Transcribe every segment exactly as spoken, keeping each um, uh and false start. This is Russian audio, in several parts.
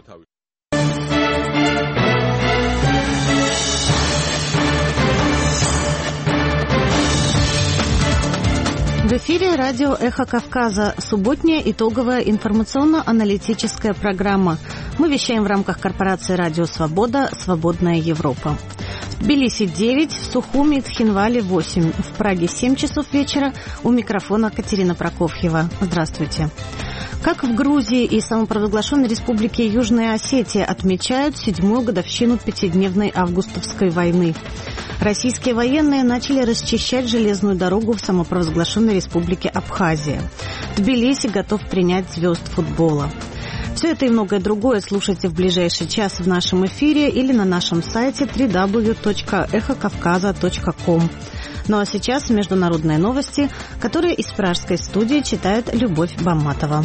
В эфире радио «Эхо Кавказа», субботняя итоговая информационно-аналитическая программа. Мы вещаем в рамках корпорации «Радио Свобода. Свободная Европа». В Тбилиси девять, в Сухуми и Цхинвале восемь, в Праге семь часов вечера. У микрофона Катерина Прокофьева. Здравствуйте. Как в Грузии и самопровозглашенной республике Южная Осетия отмечают седьмую годовщину пятидневной августовской войны. Российские военные начали расчищать железную дорогу в самопровозглашенной республике Абхазия. Тбилиси готов принять звезд футбола. Все это и многое другое слушайте в ближайший час в нашем эфире или на нашем сайте дабл ю дабл ю дабл ю точка эхо кавказа точка ком. Ну а сейчас международные новости, которые из пражской студии читает Любовь Бамматова.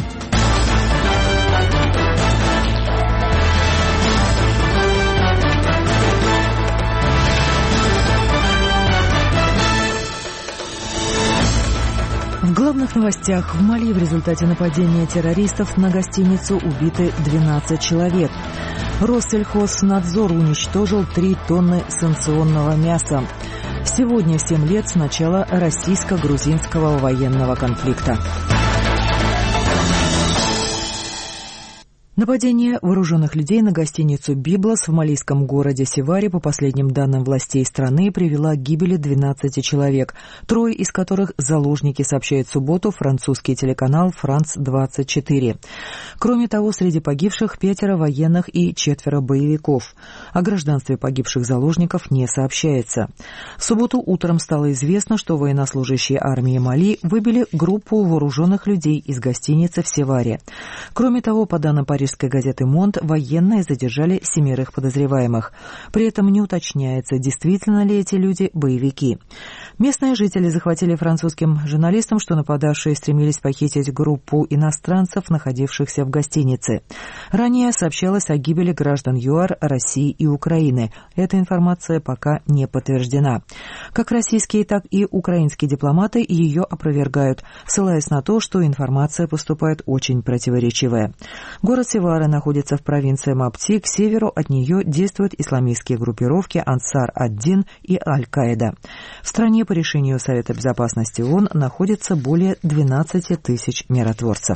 В главных новостях: в Мали в результате нападения террористов на гостиницу убиты двенадцать человек. Россельхознадзор уничтожил три тонны санкционного мяса. Сегодня семь лет с начала российско-грузинского военного конфликта. Нападение вооруженных людей на гостиницу «Библос» в малийском городе Севаре, по последним данным властей страны, привела к гибели двенадцати человек, трое из которых заложники, сообщает в субботу французский телеканал «Франс двадцать четыре». Кроме того, среди погибших пятеро военных и четверо боевиков. О гражданстве погибших заложников не сообщается. В субботу утром стало известно, что военнослужащие армии Мали выбили группу вооруженных людей из гостиницы в Севаре. Кроме того, по данным парижской газеты «Монт», военные задержали семерых подозреваемых. При этом не уточняется, действительно ли эти люди боевики. Местные жители захватили французским журналистам, что нападавшие стремились похитить группу иностранцев, находившихся в гостинице. Ранее сообщалось о гибели граждан ЮАР, России и Украины. Эта информация пока не подтверждена. Как российские, так и украинские дипломаты ее опровергают, ссылаясь на то, что информация поступает очень противоречивая. Город Севара находится в провинции Мапти, к северу от нее действуют исламистские группировки Ансар-ад-Дин и Аль-Каида. В стране по решению Совета безопасности ООН находится более двенадцати тысяч миротворцев.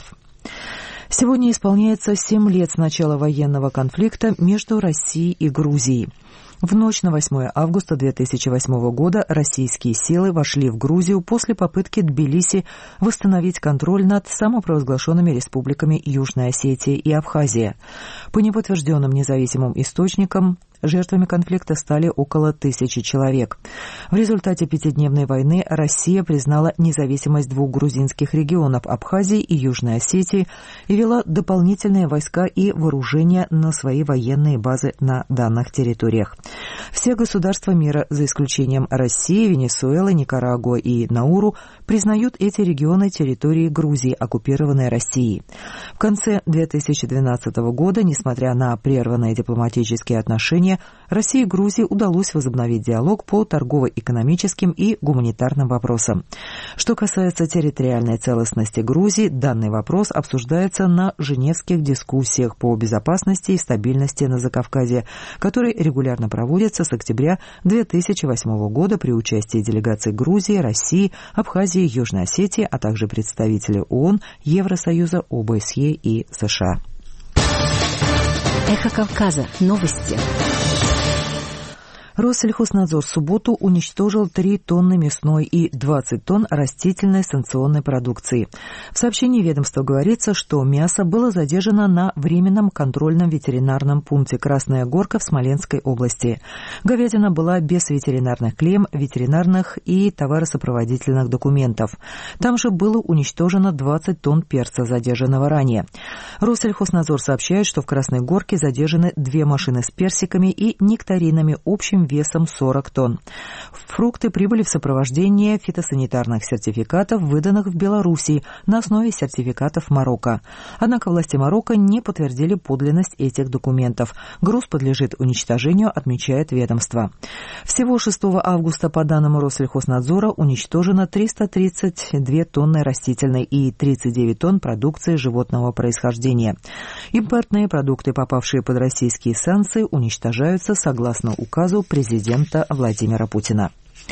Сегодня исполняется семь лет с начала военного конфликта между Россией и Грузией. В ночь на восьмое августа две тысячи восьмого года российские силы вошли в Грузию после попытки Тбилиси восстановить контроль над самопровозглашенными республиками Южная Осетия и Абхазия. По неподтвержденным независимым источникам, жертвами конфликта стали около тысячи человек. В результате пятидневной войны Россия признала независимость двух грузинских регионов Абхазии и Южной Осетии и вела дополнительные войска и вооружения на свои военные базы на данных территориях. Все государства мира, за исключением России, Венесуэлы, Никарагуа и Науру, признают эти регионы территорией Грузии, оккупированной Россией. В конце две тысячи двенадцатого года, несмотря на прерванные дипломатические отношения, России и Грузии удалось возобновить диалог по торгово-экономическим и гуманитарным вопросам. Что касается территориальной целостности Грузии, данный вопрос обсуждается на Женевских дискуссиях по безопасности и стабильности на Закавказье, которые регулярно проводятся с октября две тысячи восьмого года при участии делегаций Грузии, России, Абхазии, Южной Осетии, а также представителей ООН, Евросоюза, ОБСЕ и США. Эхо Кавказа. Новости. Россельхознадзор в субботу уничтожил три тонны мясной и двадцать тонн растительной санкционной продукции. В сообщении ведомства говорится, что мясо было задержано на временном контрольном ветеринарном пункте «Красная Горка» в Смоленской области. Говядина была без ветеринарных клейм, ветеринарных и товаросопроводительных документов. Там же было уничтожено двадцать тонн перца, задержанного ранее. Россельхознадзор сообщает, что в Красной Горке задержаны две машины с персиками и нектаринами общим весом сорок тонн. Фрукты прибыли в сопровождении фитосанитарных сертификатов, выданных в Белоруссии на основе сертификатов Марокко. Однако власти Марокко не подтвердили подлинность этих документов. Груз подлежит уничтожению, отмечает ведомство. Всего шестого августа по данным Россельхознадзора уничтожено триста тридцать две тонны растительной и тридцать девять тонн продукции животного происхождения. Импортные продукты, попавшие под российские санкции, уничтожаются согласно указу президента Владимира Путина.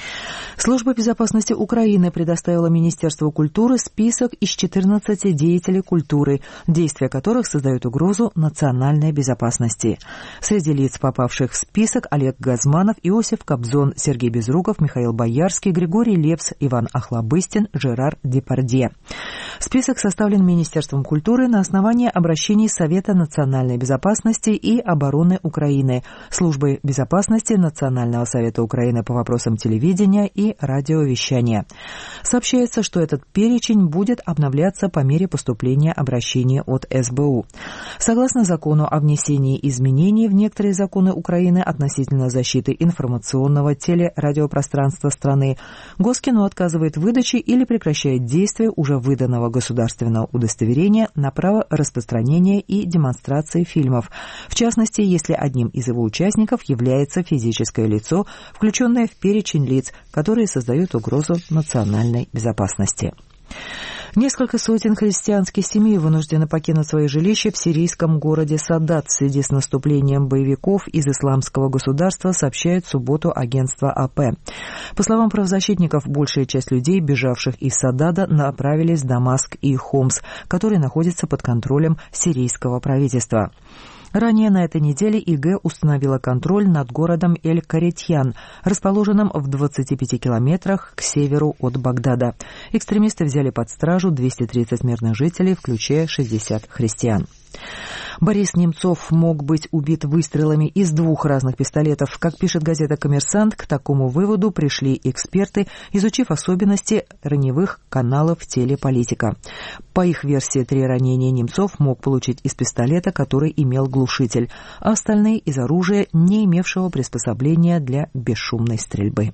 Служба безопасности Украины предоставила Министерству культуры список из четырнадцати деятелей культуры, действия которых создают угрозу национальной безопасности. Среди лиц, попавших в список, Олег Газманов, Иосиф Кобзон, Сергей Безруков, Михаил Боярский, Григорий Лепс, Иван Охлобыстин, Жерар Депардье. Список составлен Министерством культуры на основании обращений Совета национальной безопасности и обороны Украины, Службы безопасности Национального совета Украины по вопросам телевидения и и радиовещания. Сообщается, что этот перечень будет обновляться по мере поступления обращений от эс бэ у. Согласно закону о внесении изменений в некоторые законы Украины относительно защиты информационного телерадиопространства страны, Госкино отказывает в выдаче или прекращает действие уже выданного государственного удостоверения на право распространения и демонстрации фильмов, в частности, если одним из его участников является физическое лицо, включенное в перечень лиц, которые создают угрозу национальной безопасности. Несколько сотен христианских семей вынуждены покинуть свои жилища в сирийском городе Садат в связи с наступлением боевиков из исламского государства, сообщает в субботу агентство а пэ. По словам правозащитников, большая часть людей, бежавших из Садада, направились в Дамаск и Хомс, которые находятся под контролем сирийского правительства. Ранее на этой неделе и гэ установила контроль над городом Эль-Каретьян, расположенным в двадцати пяти километрах к северу от Багдада. Экстремисты взяли под стражу двести тридцать мирных жителей, включая шестьдесят христиан. Борис Немцов мог быть убит выстрелами из двух разных пистолетов. Как пишет газета «Коммерсант», к такому выводу пришли эксперты, изучив особенности раневых каналов телеполитика. По их версии, три ранения Немцов мог получить из пистолета, который имел глушитель, а остальные из оружия, не имевшего приспособления для бесшумной стрельбы.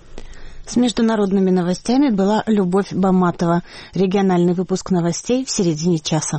С международными новостями была Любовь Баматова. Региональный выпуск новостей в середине часа.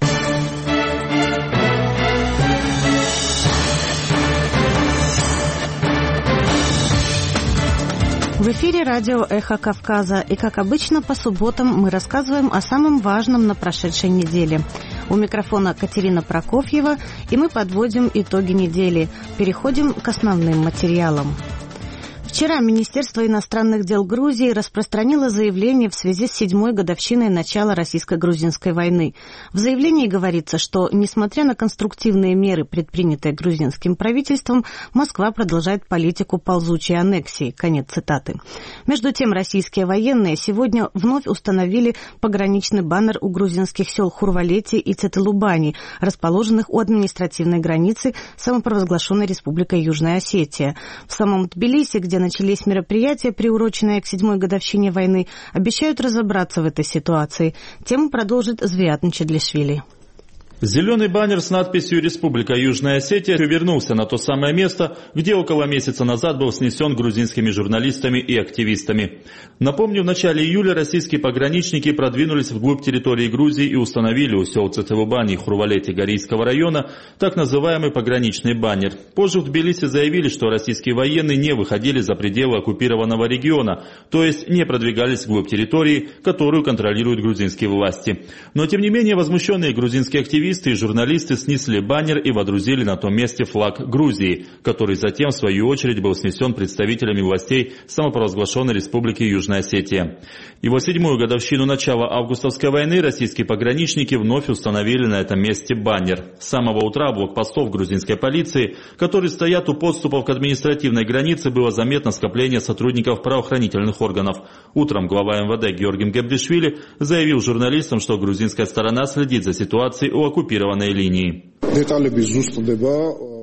В эфире радио «Эхо Кавказа», и, как обычно, по субботам мы рассказываем о самом важном на прошедшей неделе. У микрофона Катерина Прокофьева, и мы подводим итоги недели. Переходим к основным материалам. Вчера Министерство иностранных дел Грузии распространило заявление в связи с седьмой годовщиной начала российско-грузинской войны. В заявлении говорится, что, несмотря на конструктивные меры, предпринятые грузинским правительством, Москва продолжает политику ползучей аннексии. Конец цитаты. Между тем, российские военные сегодня вновь установили пограничный баннер у грузинских сел Хурвалети и Цетелубани, расположенных у административной границы самопровозглашенной Республикой Южная Осетия. В самом Тбилиси, где начались мероприятия, приуроченные к седьмой годовщине войны, обещают разобраться в этой ситуации. Тему продолжит Звиат Нчедлишвили. Зеленый баннер с надписью «Республика Южная Осетия» вернулся на то самое место, где около месяца назад был снесен грузинскими журналистами и активистами. Напомню, в начале июля российские пограничники продвинулись вглубь территории Грузии и установили у сел Цетелубани и Хурвалети Горийского района так называемый пограничный баннер. Позже в Тбилиси заявили, что российские военные не выходили за пределы оккупированного региона, то есть не продвигались вглубь территории, которую контролируют грузинские власти. Но тем не менее возмущенные грузинские активисты и журналисты снесли баннер и водрузили на том месте флаг Грузии, который затем, в свою очередь, был снесен представителями властей самопровозглашенной Республики Южная Осетия. Его седьмую годовщину начала августовской войны российские пограничники вновь установили на этом месте баннер. С самого утра блокпостов грузинской полиции, которые стоят у подступов к административной границе, было заметно скопление сотрудников правоохранительных органов. Утром глава эм вэ дэ Георгий Мгебдишвили заявил журналистам, что грузинская сторона следит за ситуацией у оккупированной линии.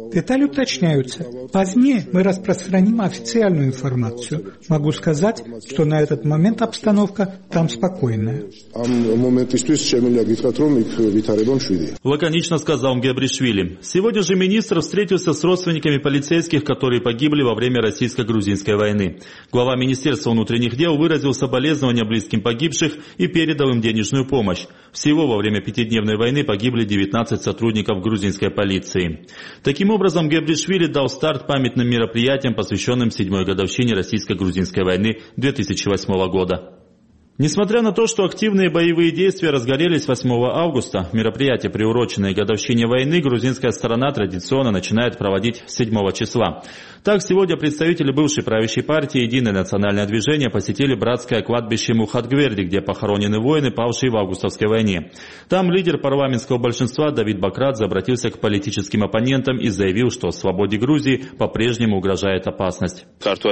Детали уточняются. Позднее мы распространим официальную информацию. Могу сказать, что на этот момент обстановка там спокойная. Лаконично сказал Мгебришвили. Сегодня же министр встретился с родственниками полицейских, которые погибли во время российско-грузинской войны. Глава Министерства внутренних дел выразил соболезнования близким погибших и передал им денежную помощь. Всего во время пятидневной войны погибли девятнадцать сотрудников грузинской полиции. Таким образом, Мгебришвили дал старт памятным мероприятиям, посвященным седьмой годовщине российско-грузинской войны две тысячи восьмого года. Несмотря на то, что активные боевые действия разгорелись восьмого августа, мероприятие, приуроченное к годовщине войны, грузинская сторона традиционно начинает проводить седьмого числа. Так, сегодня представители бывшей правящей партии «Единое национальное движение» посетили братское кладбище Мухатгверди, где похоронены воины, павшие в августовской войне. Там лидер парламентского большинства Давид Бакрадзе обратился к политическим оппонентам и заявил, что свободе Грузии по-прежнему угрожает опасность.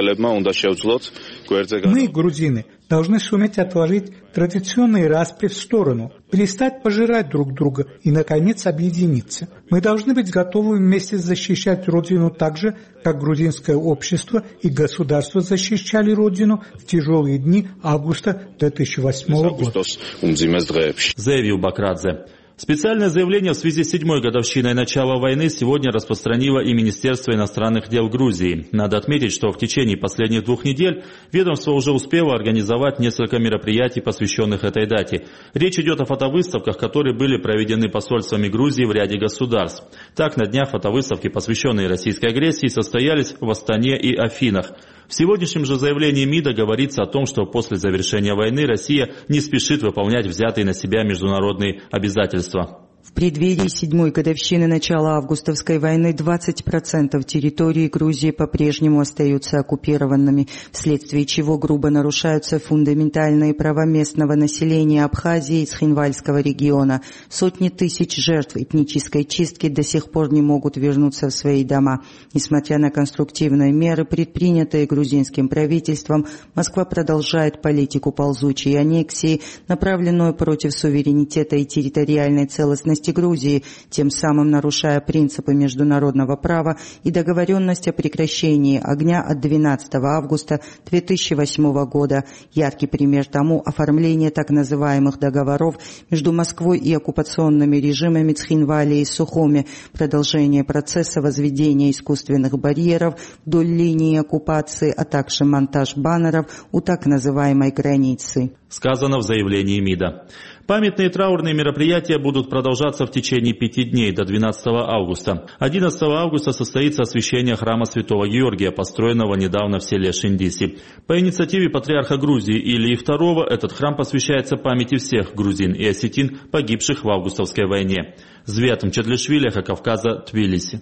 Мы, грузины, должны суметь отложить традиционные распри в сторону, перестать пожирать друг друга и, наконец, объединиться. Мы должны быть готовы вместе защищать Родину так же, как грузинское общество и государство защищали Родину в тяжелые дни августа две тысячи восьмого года. Заявил Бакрадзе. Специальное заявление в связи с седьмой годовщиной начала войны сегодня распространило и Министерство иностранных дел Грузии. Надо отметить, что в течение последних двух недель ведомство уже успело организовать несколько мероприятий, посвященных этой дате. Речь идет о фотовыставках, которые были проведены посольствами Грузии в ряде государств. Так, на днях фотовыставки, посвященные российской агрессии, состоялись в Астане и Афинах. В сегодняшнем же заявлении МИДа говорится о том, что после завершения войны Россия не спешит выполнять взятые на себя международные обязательства. В преддверии седьмой годовщины начала августовской войны двадцать процентов территории Грузии по-прежнему остаются оккупированными, вследствие чего грубо нарушаются фундаментальные права местного населения Абхазии и Цхинвальского региона. Сотни тысяч жертв этнической чистки до сих пор не могут вернуться в свои дома. Несмотря на конструктивные меры, предпринятые грузинским правительством, Москва продолжает политику ползучей аннексии, направленную против суверенитета и территориальной целостности Грузии, тем самым нарушая принципы международного права и договоренность о прекращении огня от двенадцатого августа две тысячи восьмого года. Яркий пример тому оформление так называемых договоров между Москвой и оккупационными режимами Цхинвали и Сухуми, продолжение процесса возведения искусственных барьеров вдоль линии оккупации, а также монтаж баннеров у так называемой границы. Сказано в заявлении МИДа. Памятные траурные мероприятия будут продолжаться в течение пяти дней до двенадцатого августа. одиннадцатого августа состоится освящение храма Святого Георгия, построенного недавно в селе Шиндиси. По инициативе патриарха Грузии Илии второго этот храм посвящается памяти всех грузин и осетин, погибших в августовской войне. Звят Мчедлишвили, Кавказа, Тбилиси.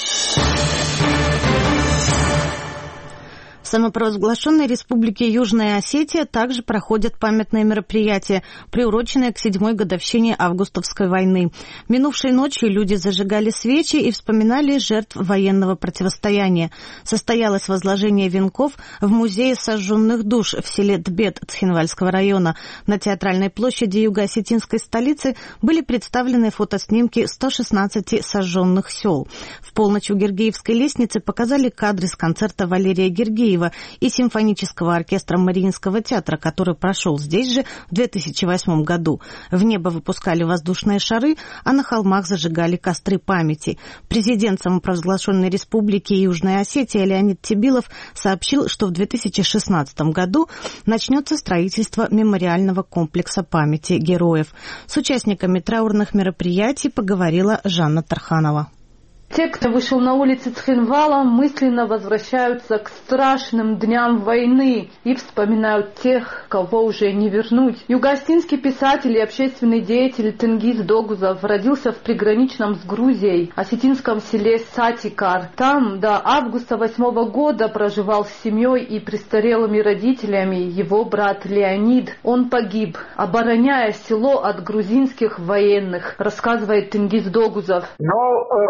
В самопровозглашенной республике Южная Осетия также проходят памятные мероприятия, приуроченные к седьмой годовщине августовской войны. Минувшей ночью люди зажигали свечи и вспоминали жертв военного противостояния. Состоялось возложение венков в музее сожженных душ в селе Тбет Цхинвальского района. На театральной площади юго-осетинской столицы были представлены фотоснимки ста шестнадцати сожженных сел. В полночь у Гергеевской лестницы показали кадры с концерта Валерия Гергеева и симфонического оркестра Мариинского театра, который прошел здесь же в две тысячи восьмом году. В небо выпускали воздушные шары, а на холмах зажигали костры памяти. Президент самопровозглашенной республики Южная Осетия Леонид Тебилов сообщил, что в две тысячи шестнадцатом году начнется строительство мемориального комплекса памяти героев. С участниками траурных мероприятий поговорила Жанна Тарханова. Те, кто вышел на улицы Цхинвала, мысленно возвращаются к страшным дням войны и вспоминают тех, кого уже не вернуть. Юго-осетинский писатель и общественный деятель Тенгиз Догузов родился в приграничном с Грузией осетинском селе Сатикар. Там до августа восьмого года проживал с семьей и престарелыми родителями его брат Леонид. Он погиб, обороняя село от грузинских военных, рассказывает Тенгиз Догузов. Но они наши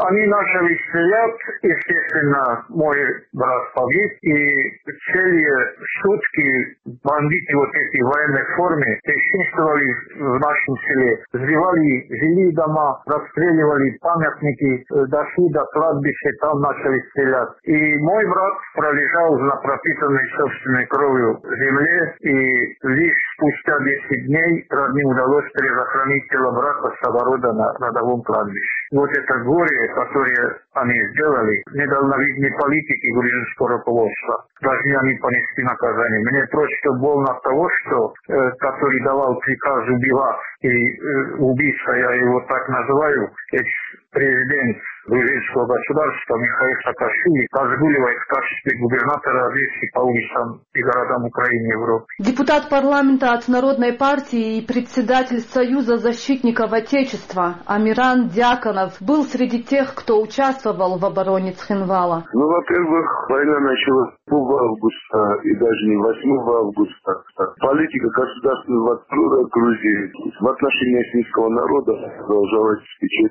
начали стрелять, естественно, мой брат погиб, и целые сутки бандиты вот эти в военной форме бесчинствовали в нашем селе. Сбивали жилые дома, расстреливали памятники, дошли до кладбища, там начали стрелять. И мой брат пролежал на пропитанной собственной кровью земле, и лишь спустя десять дней родне удалось перезахоронить тело брата с огорода на родовом кладбище. Вот это горе, которое они сделали, недальновидные политики грузинского руководства, должны они понести наказание. Мне просто больно от того, что э, который давал приказ убивать, и э, убийца, я его так называю, экс-президент грузинского государства Михаил Саакашвили разгуливает в качестве губернатора Одессы по улицам и городам Украины и Европы. Депутат парламента от Народной партии и председатель Союза защитников Отечества Амиран Дьяконов был среди тех, кто участвовал в обороне Цхинвала. Ну, во-первых, война началась восьмого августа и даже не восьмого августа. Политика государственного отстроя Грузии в отношении осетинского народа продолжалась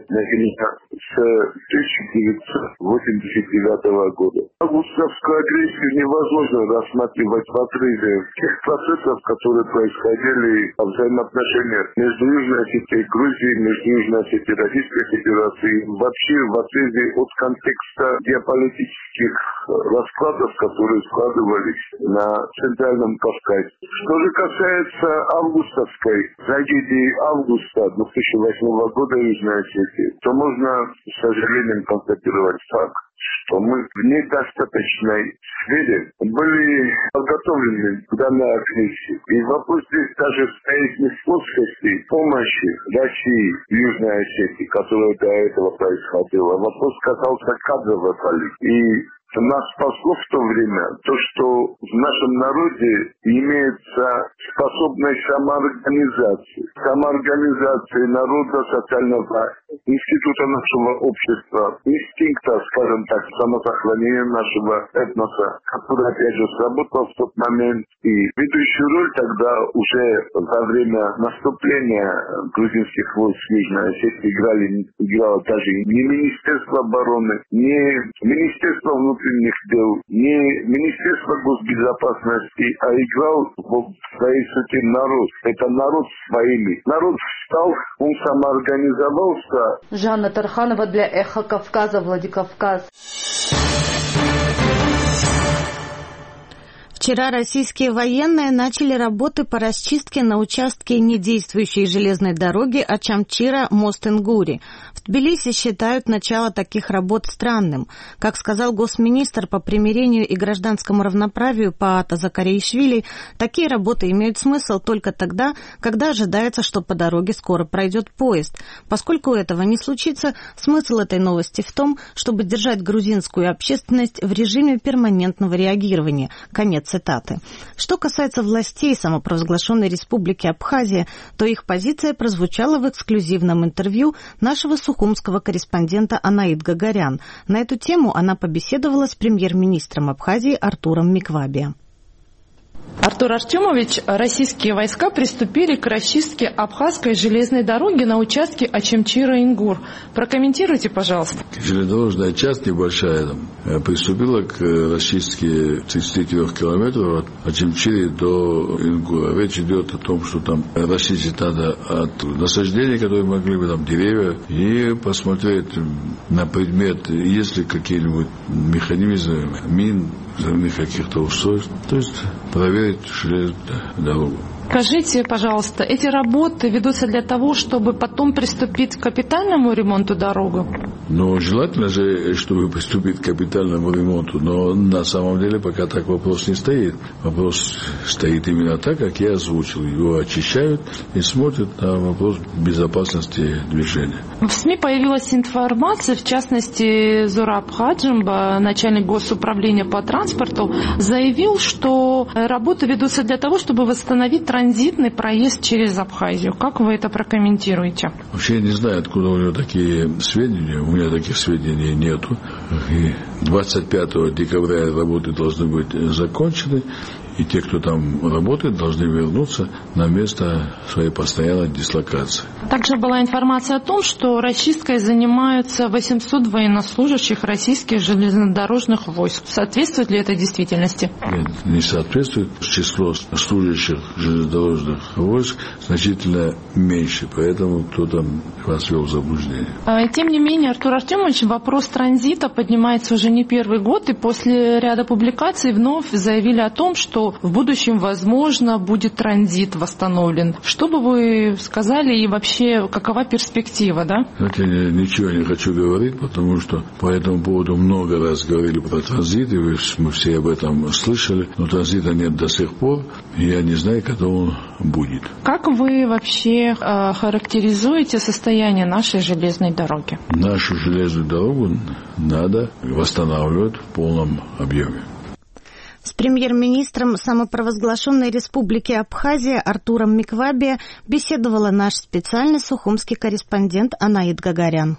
с тысяча девятьсот восемьдесят девятого года. Августовскую агрессию невозможно рассматривать в отрыве тех процессов, которые происходили в взаимоотношениях между Южной Осетией и Грузией, между Южной Осетией и Российской Федерацией, вообще в отрыве от контекста геополитических раскладов, которые складывались на Центральном Кавказе. Что же касается августовской трагедии августа две тысячи восьмого года Южной Осетии, то можно, к сожалению, констатировать факт, что мы в недостаточной сфере были подготовлены к данной агрессии. И вопрос здесь даже стоит не в плоскости помощи России в Южной Осетии, которая до этого происходила. Вопрос касался кадровой политики. И нас спасло в то время то, что в нашем народе имеется способность самоорганизации. Самоорганизации народа, социального института нашего общества, инстинкта, скажем так, самосохранения нашего этноса, который, опять же, сработал в тот момент. И ведущую роль тогда уже во время наступления грузинских войск в Южной Осетии играли, играло даже не Министерство обороны, не Министерство внутренних дел, не Министерство госбезопасности, а играл в своей сути народ. Это народ своими. Народ встал, он самоорганизовался. Жанна Тарханова для Эхо Кавказа, Владикавказ. Вчера российские военные начали работы по расчистке на участке недействующей железной дороги Ачамчира-Мост-Ингури. В Тбилиси считают начало таких работ странным. Как сказал госминистр по примирению и гражданскому равноправию Паата Закаришвили, такие работы имеют смысл только тогда, когда ожидается, что по дороге скоро пройдет поезд. Поскольку этого не случится, смысл этой новости в том, чтобы держать грузинскую общественность в режиме перманентного реагирования. Конец цитаты. Что касается властей самопровозглашенной республики Абхазия, то их позиция прозвучала в эксклюзивном интервью нашего сухумского корреспондента Анаид Гагарян. На эту тему она побеседовала с премьер-министром Абхазии Артуром Миквабия. Артур Артемович, российские войска приступили к расчистке Абхазской железной дороги на участке Ачамчира-Ингур. Прокомментируйте, пожалуйста. Железнодорожная часть небольшая там, приступила к расчистке тридцати трёх километров от Ачамчиры до Ингура. Речь идет о том, что там расчистить надо от насаждений, которые могли бы там деревья, и посмотреть на предмет, есть ли какие-нибудь механизмы, мин, взрывных каких-то устройств. То есть проверить железную дорогу. Скажите, пожалуйста, эти работы ведутся для того, чтобы потом приступить к капитальному ремонту дороги? Ну, желательно же, чтобы приступить к капитальному ремонту, но на самом деле пока так вопрос не стоит. Вопрос стоит именно так, как я озвучил. Его очищают и смотрят на вопрос безопасности движения. В СМИ появилась информация, в частности, Зураб Хаджимба, начальник госуправления по транспорту, заявил, что работы ведутся для того, чтобы восстановить транзитный проезд через Абхазию. Как вы это прокомментируете? Вообще я не знаю, откуда у него такие сведения. У меня таких сведений нету. И двадцать пятого декабря работы должны быть закончены, и те, кто там работает, должны вернуться на место своей постоянной дислокации. Также была информация о том, что расчисткой занимаются восемьсот военнослужащих российских железнодорожных войск. Соответствует ли это действительности? Нет, не соответствует. Число служащих железнодорожных войск значительно меньше, поэтому кто-то вас ввел в заблуждение. Тем не менее, Артур Артемович, вопрос транзита поднимается уже не первый год, и после ряда публикаций вновь заявили о том, что в будущем, возможно, будет транзит восстановлен. Что бы вы сказали и вообще какова перспектива, да? Знаете, я ничего не хочу говорить, потому что по этому поводу много раз говорили про транзит, и мы все об этом слышали, но транзита нет до сих пор, и я не знаю, когда он будет. Как вы вообще э, характеризуете состояние нашей железной дороги? Нашу железную дорогу надо восстанавливать в полном объеме. С премьер-министром самопровозглашенной республики Абхазия Артуром Миквабе беседовала наш специальный сухумский корреспондент Анаит Гагарян.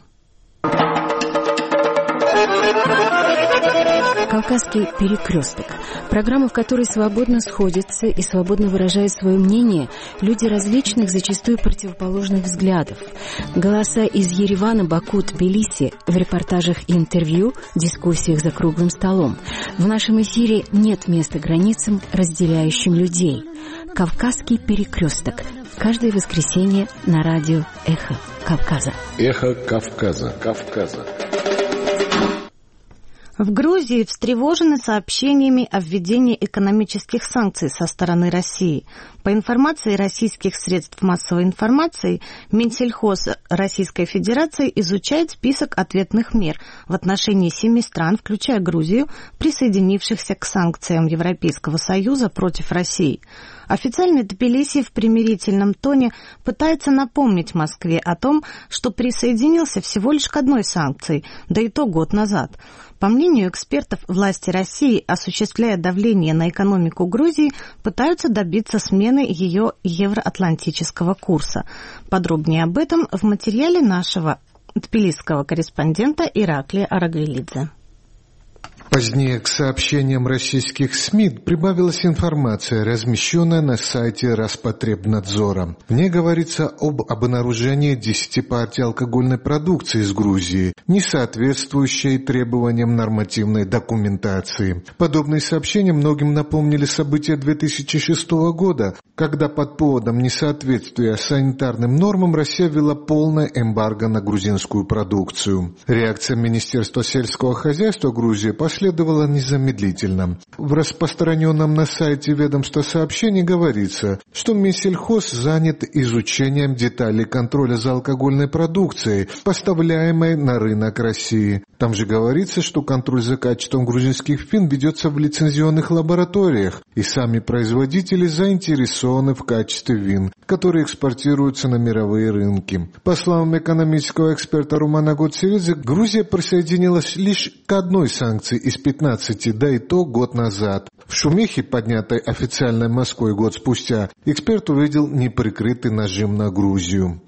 «Кавказский перекресток» – программа, в которой свободно сходятся и свободно выражают свое мнение люди различных, зачастую противоположных взглядов. Голоса из Еревана, Баку, Тбилиси в репортажах и интервью, дискуссиях за круглым столом. В нашем эфире нет места границам, разделяющим людей. «Кавказский перекресток» – каждое воскресенье на радио «Эхо Кавказа». «Эхо Кавказа». Кавказа. В Грузии встревожены сообщениями о введении экономических санкций со стороны России. По информации российских средств массовой информации, Минсельхоз Российской Федерации изучает список ответных мер в отношении семи стран, включая Грузию, присоединившихся к санкциям Европейского Союза против России. Официальный Тбилиси в примирительном тоне пытается напомнить Москве о том, что присоединился всего лишь к одной санкции, да и то год назад. По мнению экспертов, власти России, осуществляя давление на экономику Грузии, пытаются добиться смены ее евроатлантического курса. Подробнее об этом в материале нашего тбилисского корреспондента Ираклия Арагвелидзе. Позднее к сообщениям российских СМИ прибавилась информация, размещенная на сайте Роспотребнадзора. В ней говорится об обнаружении десяти партий алкогольной продукции из Грузии, не соответствующей требованиям нормативной документации. Подобные сообщения многим напомнили события две тысячи шестого года, когда под поводом несоответствия санитарным нормам Россия ввела полное эмбарго на грузинскую продукцию. Реакция Министерства сельского хозяйства Грузии последовала незамедлительно. В распространенном на сайте ведомства сообщении говорится, что Минсельхоз занят изучением деталей контроля за алкогольной продукцией, поставляемой на рынок России. Там же говорится, что контроль за качеством грузинских вин ведется в лицензионных лабораториях, и сами производители заинтересованы в качестве вин, которые экспортируются на мировые рынки. По словам экономического эксперта Румана Гоцеридзе, Грузия присоединилась лишь к одной санкции из пятнадцати, да и то год назад. В шумихе, поднятой официальной Москвой год спустя, эксперт увидел неприкрытый нажим на Грузию.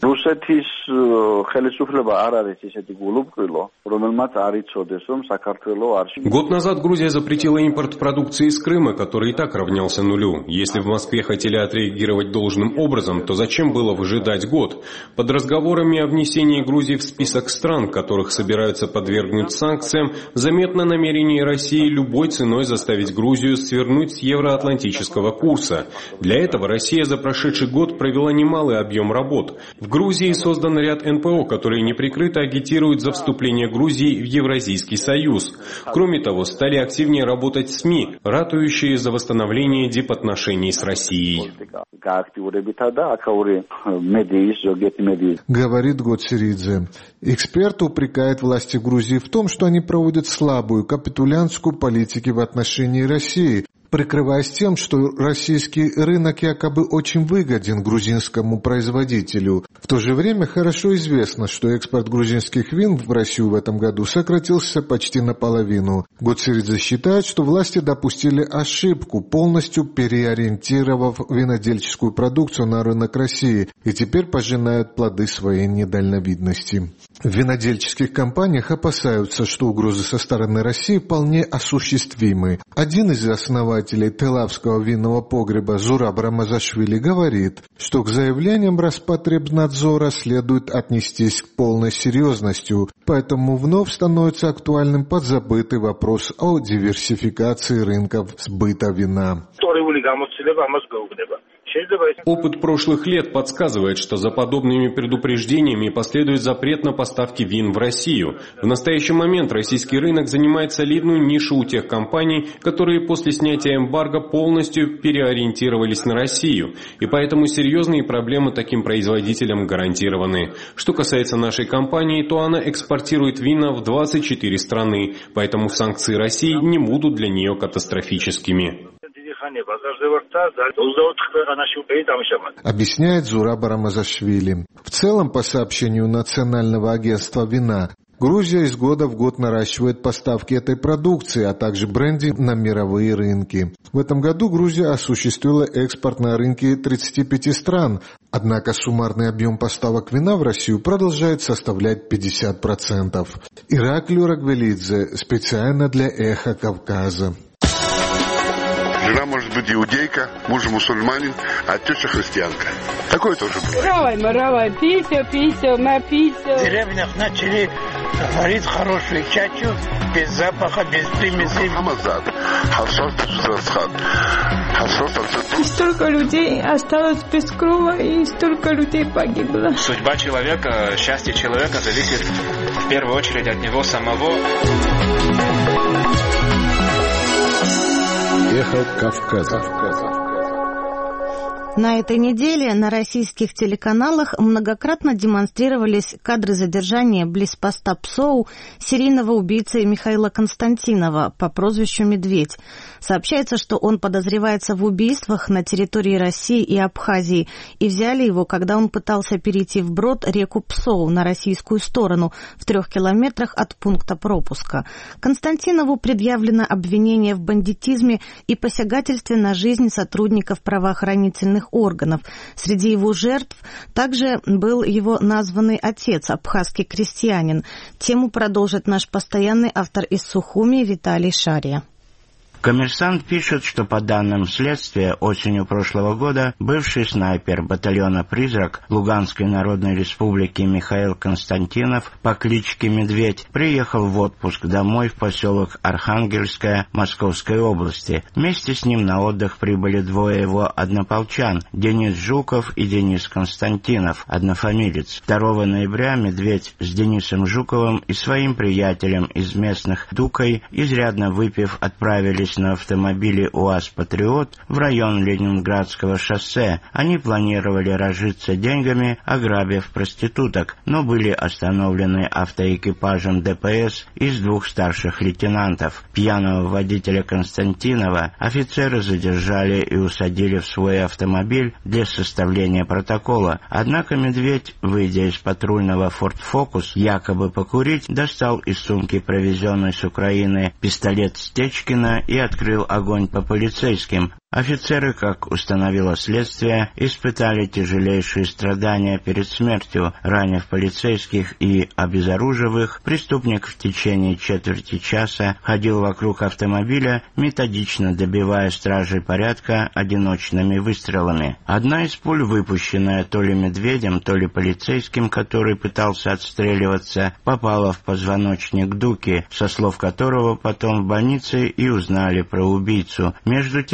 Год назад Грузия запретила импорт продукции из Крыма, который и так равнялся нулю. Если в Москве хотели отреагировать должным образом, то зачем было выжидать год? Под разговорами о внесении Грузии в список стран, которых собираются подвергнуть санкциям, заметно намерение России любой ценой заставить Грузию свернуть с евроатлантического курса. Для этого Россия за прошедший год провела немалый объем работ. В Грузии создан ряд эн пэ о, которые неприкрыто агитируют за вступление Грузии в Евразийский союз. Кроме того, стали активнее работать СМИ, ратующие за восстановление дипотношений с Россией. Говорит Гоцеридзе. Эксперт упрекает власти Грузии в том, что они проводят слабую капитулянтскую политику в отношении России, прикрываясь тем, что российский рынок якобы очень выгоден грузинскому производителю. В то же время хорошо известно, что экспорт грузинских вин в Россию в этом году сократился почти наполовину. Гоциридзе считает, что власти допустили ошибку, полностью переориентировав винодельческую продукцию на рынок России, и теперь пожинают плоды своей недальновидности. В винодельческих компаниях опасаются, что угрозы со стороны России вполне осуществимы. Один из основателей Телавского винного погреба Зураб Рамазашвили говорит, что к заявлениям Роспотребнадзора следует отнестись к полной серьезностью, поэтому вновь становится актуальным подзабытый вопрос о диверсификации рынков сбыта вина. Опыт прошлых лет подсказывает, что за подобными предупреждениями последует запрет на поставки вин в Россию. В настоящий момент российский рынок занимает солидную нишу у тех компаний, которые после снятия эмбарго полностью переориентировались на Россию, и поэтому серьезные проблемы таким производителям гарантированы. Что касается нашей компании, то она экспортирует вина в двадцать четыре страны, поэтому санкции России не будут для нее катастрофическими. Объясняет Зураб Рамазашвили. В целом, по сообщению Национального агентства вина, Грузия из года в год наращивает поставки этой продукции, а также бренди на мировые рынки. В этом году Грузия осуществила экспорт на рынки тридцати пяти стран, однако суммарный объем поставок вина в Россию продолжает составлять пятьдесят процентов. Ираклий Рагвелидзе специально для «Эхо Кавказа». Жена может быть иудейка, муж мусульманин, а теща христианка. Такое тоже бывает. Равай, маравай, пися, пися, напися. В деревнях начали варить хорошую чачу, без запаха, без примесей. И столько людей осталось без крова, и столько людей погибло. Судьба человека, счастье человека зависит в первую очередь от него самого. Эхо Кавказа. На этой неделе на российских телеканалах многократно демонстрировались кадры задержания близ поста ПСОУ серийного убийцы Михаила Константинова по прозвищу «Медведь». Сообщается, что он подозревается в убийствах на территории России и Абхазии, и взяли его, когда он пытался перейти вброд реку Псоу на российскую сторону в трех километрах от пункта пропуска. Константинову предъявлено обвинение в бандитизме и посягательстве на жизнь сотрудников правоохранительных органов. Среди его жертв также был его названный отец, абхазский крестьянин. Тему продолжит наш постоянный автор из Сухуми Виталий Шария. Коммерсант пишет, что по данным следствия, осенью прошлого года бывший снайпер батальона «Призрак» Луганской Народной Республики Михаил Константинов по кличке Медведь приехал в отпуск домой в поселок Архангельское Московской области. Вместе с ним на отдых прибыли двое его однополчан – Денис Жуков и Денис Константинов, однофамилец. второго ноября Медведь с Денисом Жуковым и своим приятелем из местных Дукой, изрядно выпив, отправились на автомобиле УАЗ-Патриот в район Ленинградского шоссе. Они планировали разжиться деньгами, ограбив проституток, но были остановлены автоэкипажем ДПС из двух старших лейтенантов. Пьяного водителя Константинова офицеры задержали и усадили в свой автомобиль для составления протокола. Однако Медведь, выйдя из патрульного Ford Focus, якобы покурить, достал из сумки привезенный с Украины пистолет Стечкина и открыл огонь по полицейским. Офицеры, как установило следствие, испытали тяжелейшие страдания перед смертью. Ранив полицейских и обезоружив их, преступник в течение четверти часа ходил вокруг автомобиля, методично добивая стражей порядка одиночными выстрелами. Одна из пуль, выпущенная то ли медведем, то ли полицейским, который пытался отстреливаться, попала в позвоночник Дуки, со слов которого потом в больнице и узнали про убийцу. Между тем Михаил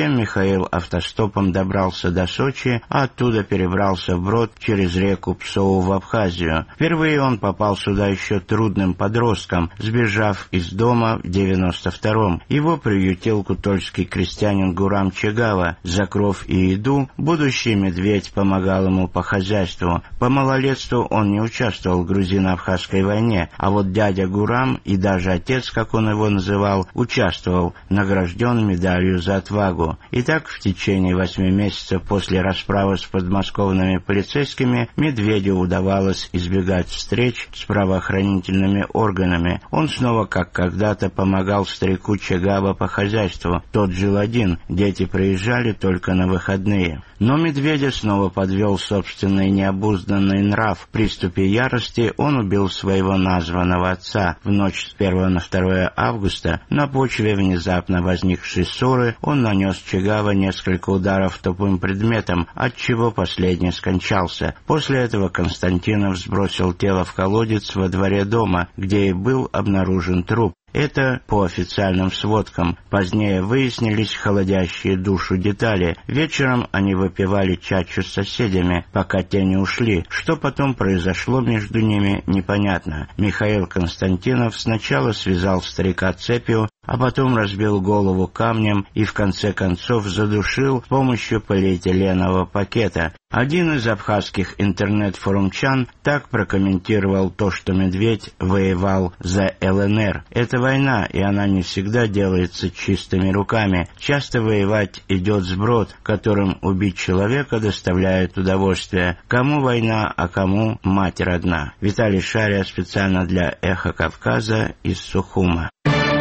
Михаил автостопом добрался до Сочи, а оттуда перебрался вброд через реку Псову в Абхазию. Впервые он попал сюда еще трудным подростком, сбежав из дома в девяносто втором. Его приютил кутольский крестьянин Гурам Чегава. За кров и еду будущий медведь помогал ему по хозяйству. По малолетству он не участвовал в грузино-абхазской войне, а вот дядя Гурам и даже отец, как он его называл, участвовал, награжден медалью за отвагу. И так в течение восьми месяцев после расправы с подмосковными полицейскими медведю удавалось избегать встреч с правоохранительными органами. Он снова, как когда-то, помогал старику Чегава по хозяйству. Тот жил один, дети приезжали только на выходные. Но медведя снова подвел собственный необузданный нрав. В приступе ярости он убил своего названного отца. В ночь с первого на второе августа на почве внезапно возникшей ссоры он нанес Чегава несколько ударов тупым предметом, отчего последний скончался. После этого Константинов сбросил тело в колодец во дворе дома, где и был обнаружен труп. Это по официальным сводкам. Позднее выяснились холодящие душу детали. Вечером они выпивали чачу с соседями, пока те не ушли. Что потом произошло между ними, непонятно. Михаил Константинов сначала связал старика цепью, а потом разбил голову камнем и в конце концов задушил с помощью полиэтиленового пакета. Один из абхазских интернет-форумчан так прокомментировал то, что медведь воевал за эл эн эр. Это война, и она не всегда делается чистыми руками. Часто воевать идет сброд, которым убить человека доставляет удовольствие. Кому война, а кому мать родна. Виталий Шария специально для «Эхо Кавказа» из Сухума.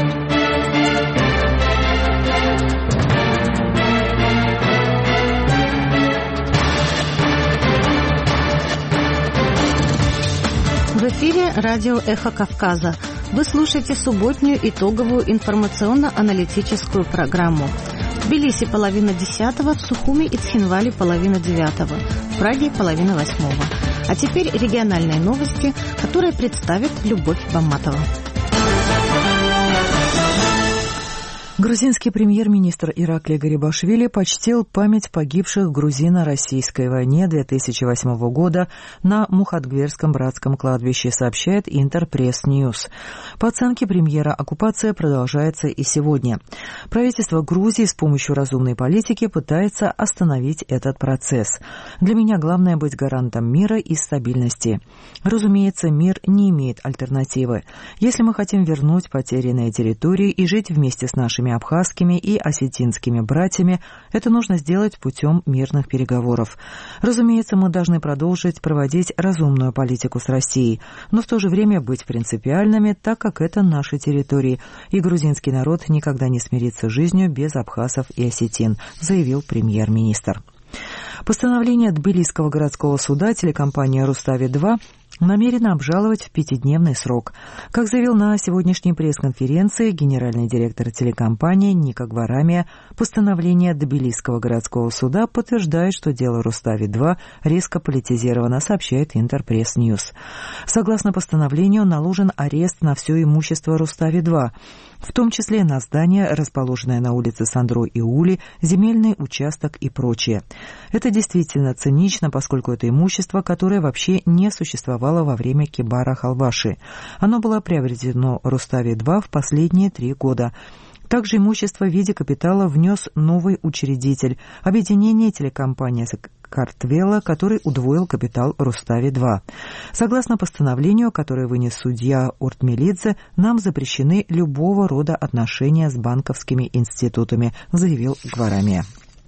В эфире радио «Эхо Кавказа». Вы слушаете субботнюю итоговую информационно-аналитическую программу. В Тбилиси половина десятого, в Сухуме и Цхинвале половина девятого, в Праге половина восьмого. А теперь региональные новости, которые представит Любовь Бамматова. Грузинский премьер-министр Ираклий Гарибашвили почтил память погибших в грузино-российской войне две тысячи восьмого года на Мухатгверском братском кладбище, сообщает Интерпресс Ньюс. По оценке премьера, оккупация продолжается и сегодня. Правительство Грузии с помощью разумной политики пытается остановить этот процесс. Для меня главное быть гарантом мира и стабильности. Разумеется, мир не имеет альтернативы. Если мы хотим вернуть потерянные территории и жить вместе с нашими абхазскими и осетинскими братьями, это нужно сделать путем мирных переговоров. Разумеется, мы должны продолжить проводить разумную политику с Россией, но в то же время быть принципиальными, так как это наши территории, и грузинский народ никогда не смирится с жизнью без абхазов и осетин, заявил премьер-министр. Постановление Тбилисского городского суда телекомпания «Рустави-два» намерена обжаловать в пятидневный срок. Как заявил на сегодняшней пресс-конференции генеральный директор телекомпании Ника Гварамия, постановление Тбилисского городского суда подтверждает, что дело Рустави-два резко политизировано, сообщает Интерпресс Ньюс. Согласно постановлению, наложен арест на все имущество Рустави-два, в том числе на здание, расположенное на улице Сандро и Ули, земельный участок и прочее. Это действительно цинично, поскольку это имущество, которое вообще не существовало во время Кибара Халваши. Оно было приобретено Рустави-два в последние три года. Также имущество в виде капитала внес новый учредитель – объединение телекомпания Картвела, который удвоил капитал Рустави-два. Согласно постановлению, которое вынес судья Ортмелидзе, нам запрещены любого рода отношения с банковскими институтами, заявил Гварамия.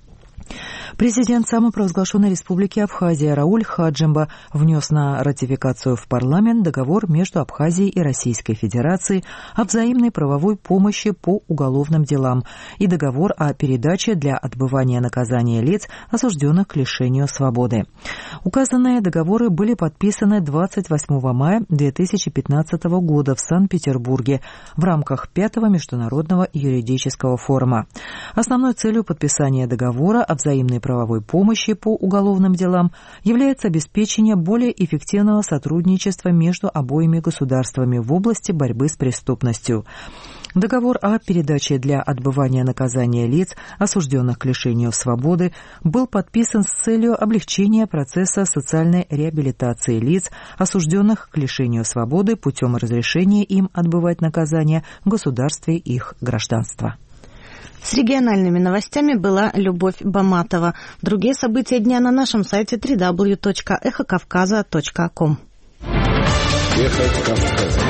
Президент самопровозглашенной республики Абхазия Рауль Хаджимба внес на ратификацию в парламент договор между Абхазией и Российской Федерацией о взаимной правовой помощи по уголовным делам и договор о передаче для отбывания наказания лиц, осужденных к лишению свободы. Указанные договоры были подписаны двадцать восьмого мая две тысячи пятнадцатого года в Санкт-Петербурге в рамках пятого международного юридического форума. Основной целью подписания договора о взаимной правовой помощи по уголовным делам является обеспечение более эффективного сотрудничества между обоими государствами в области борьбы с преступностью. Договор о передаче для отбывания наказания лиц, осужденных к лишению свободы, был подписан с целью облегчения процесса социальной реабилитации лиц, осужденных к лишению свободы путем разрешения им отбывать наказание в государстве их гражданства. С региональными новостями была Любовь Баматова. Другие события дня на нашем сайте дабл ю дабл ю дабл ю точка эхо кавказа точка ком. Эхо Кавказа.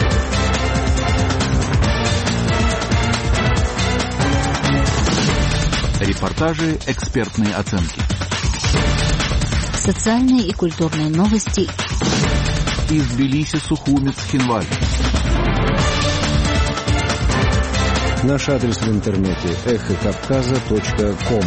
Репортажи, экспертные оценки. Социальные и культурные новости. Из Тбилиси, Сухуми, Цхинвали. Наш адрес в интернете эхо кавказа точка ком.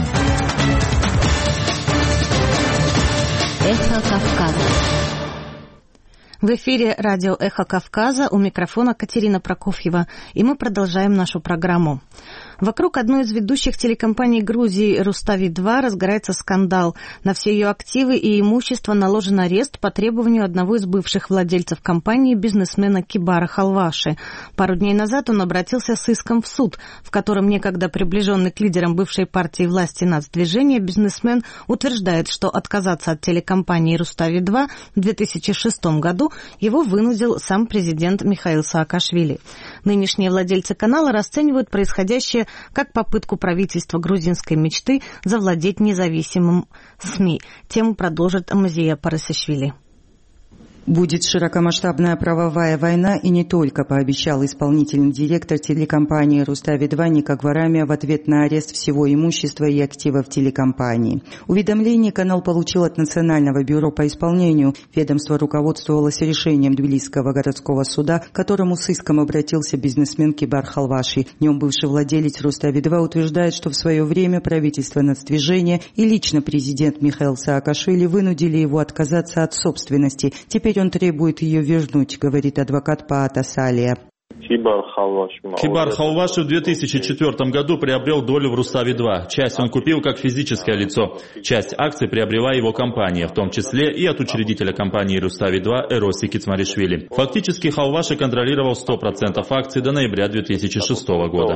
Эхо Кавказа. В эфире радио «Эхо Кавказа», у микрофона Катерина Прокофьева, и мы продолжаем нашу программу. Вокруг одной из ведущих телекомпаний Грузии «Рустави два» разгорается скандал. На все ее активы и имущество наложен арест по требованию одного из бывших владельцев компании, бизнесмена Кибара Халваши. Пару дней назад он обратился с иском в суд, в котором некогда приближенный к лидерам бывшей партии власти нацдвижения бизнесмен утверждает, что отказаться от телекомпании «Рустави два» в две тысячи шестом году его вынудил сам президент Михаил Саакашвили. Нынешние владельцы канала расценивают происходящее как попытку правительства грузинской мечты завладеть независимым СМИ. Тему продолжит Мазия Парасишвили. Будет широкомасштабная правовая война, и не только, пообещал исполнительный директор телекомпании «Рустави два» Ника Гварамия в ответ на арест всего имущества и активов телекомпании. Уведомление канал получил от Национального бюро по исполнению. Ведомство руководствовалось решением Тбилисского городского суда, к которому с иском обратился бизнесмен Кибар Халваши. В нем бывший владелец «Рустави два» утверждает, что в свое время правительство нацдвижения и лично президент Михаил Саакашвили вынудили его отказаться от собственности. Теперь он требует ее вернуть, говорит адвокат Паата Салия. Кибар Халваши в две тысячи четвёртом году приобрел долю в «Рустави два». Часть он купил как физическое лицо. Часть акций приобрела его компания, в том числе и от учредителя компании «Рустави два» Эроси Кицмаришвили. Фактически Халваши контролировал сто процентов акций до ноября две тысячи шестого года.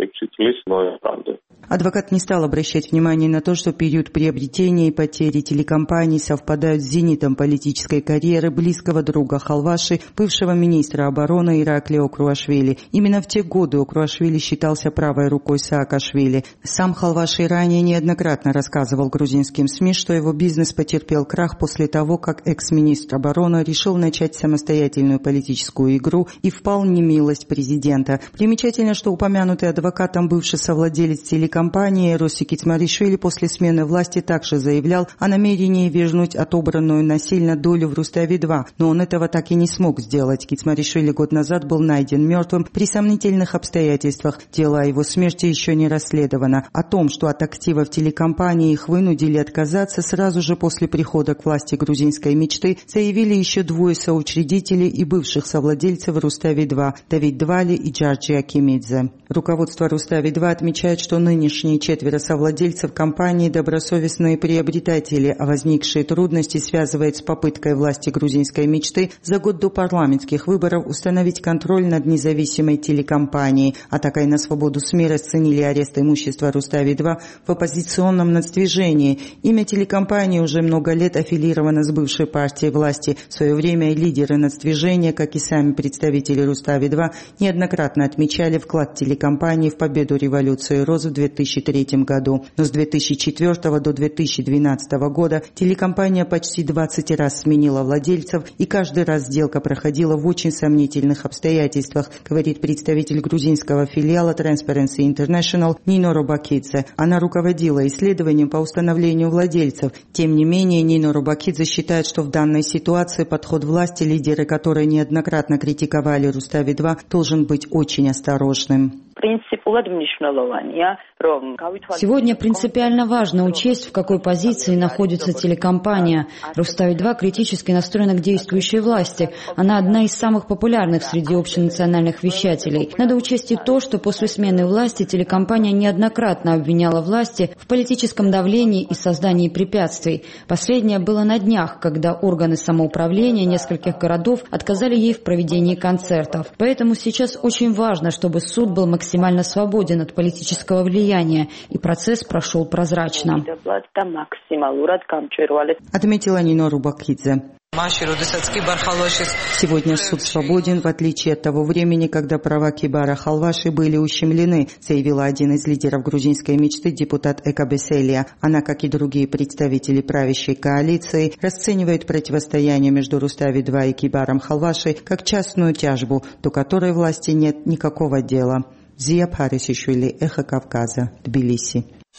Адвокат не стал обращать внимание на то, что период приобретения и потери телекомпаний совпадают с зенитом политической карьеры близкого друга Халваши, бывшего министра обороны Ираклия Окруашвили. Именно в те годы Окруашвили считался правой рукой Саакашвили. Сам Халваши ранее неоднократно рассказывал грузинским СМИ, что его бизнес потерпел крах после того, как экс-министр обороны решил начать самостоятельную политическую игру и впал в немилость президента. Примечательно, что упомянутый адвокатом бывший совладелец телекомпании компании Эроси Кицмаришвили после смены власти также заявлял о намерении вернуть отобранную насильно долю в «Рустави два», но он этого так и не смог сделать. Кицмаришвили год назад был найден мертвым при сомнительных обстоятельствах. Дело о его смерти еще не расследовано. О том, что от активов телекомпании их вынудили отказаться сразу же после прихода к власти грузинской мечты, заявили еще двое соучредителей и бывших совладельцев «Рустави два» – Давид Двали и Джорджи Акимидзе. Руководство «Рустави два» отмечает, что ныне Нынешние четверо совладельцев компании – добросовестные приобретатели, а возникшие трудности связывает с попыткой власти грузинской мечты за год до парламентских выборов установить контроль над независимой телекомпанией. Атакой на свободу СМИ расценили арест имущества «Рустави два» в оппозиционном нацдвижении. Имя телекомпании уже много лет аффилировано с бывшей партией власти. В свое время лидеры нацдвижения, как и сами представители «Рустави два», неоднократно отмечали вклад телекомпании в победу революции роз в две тысячи третьем году. Но с две тысячи четвёртого до две тысячи двенадцатого года телекомпания почти двадцать раз сменила владельцев, и каждый раз сделка проходила в очень сомнительных обстоятельствах, говорит представитель грузинского филиала Transparency International Нино Робакидзе. Она руководила исследованием по установлению владельцев. Тем не менее, Нино Робакидзе считает, что в данной ситуации подход власти, лидеры которой неоднократно критиковали «Рустави два», должен быть очень осторожным. Сегодня принципиально важно учесть, в какой позиции находится телекомпания. Рустави-два критически настроена к действующей власти. Она одна из самых популярных среди общенациональных вещателей. Надо учесть и то, что после смены власти телекомпания неоднократно обвиняла власти в политическом давлении и создании препятствий. Последнее было на днях, когда органы самоуправления нескольких городов отказали ей в проведении концертов. Поэтому сейчас очень важно, чтобы суд был максимально свободен от политического влияния, и процесс прошел прозрачно. Отметила Нино Рубакидзе. Сегодня суд свободен, в отличие от того времени, когда права Кибара Халваши были ущемлены, заявила один из лидеров грузинской мечты, депутат Эка Беселия. Она, как и другие представители правящей коалиции, расценивает противостояние между Рустави-два и Кибаром Халваши как частную тяжбу, до которой власти нет никакого дела. Зия Парисишвили, Эхо Кавказа, Тбилиси.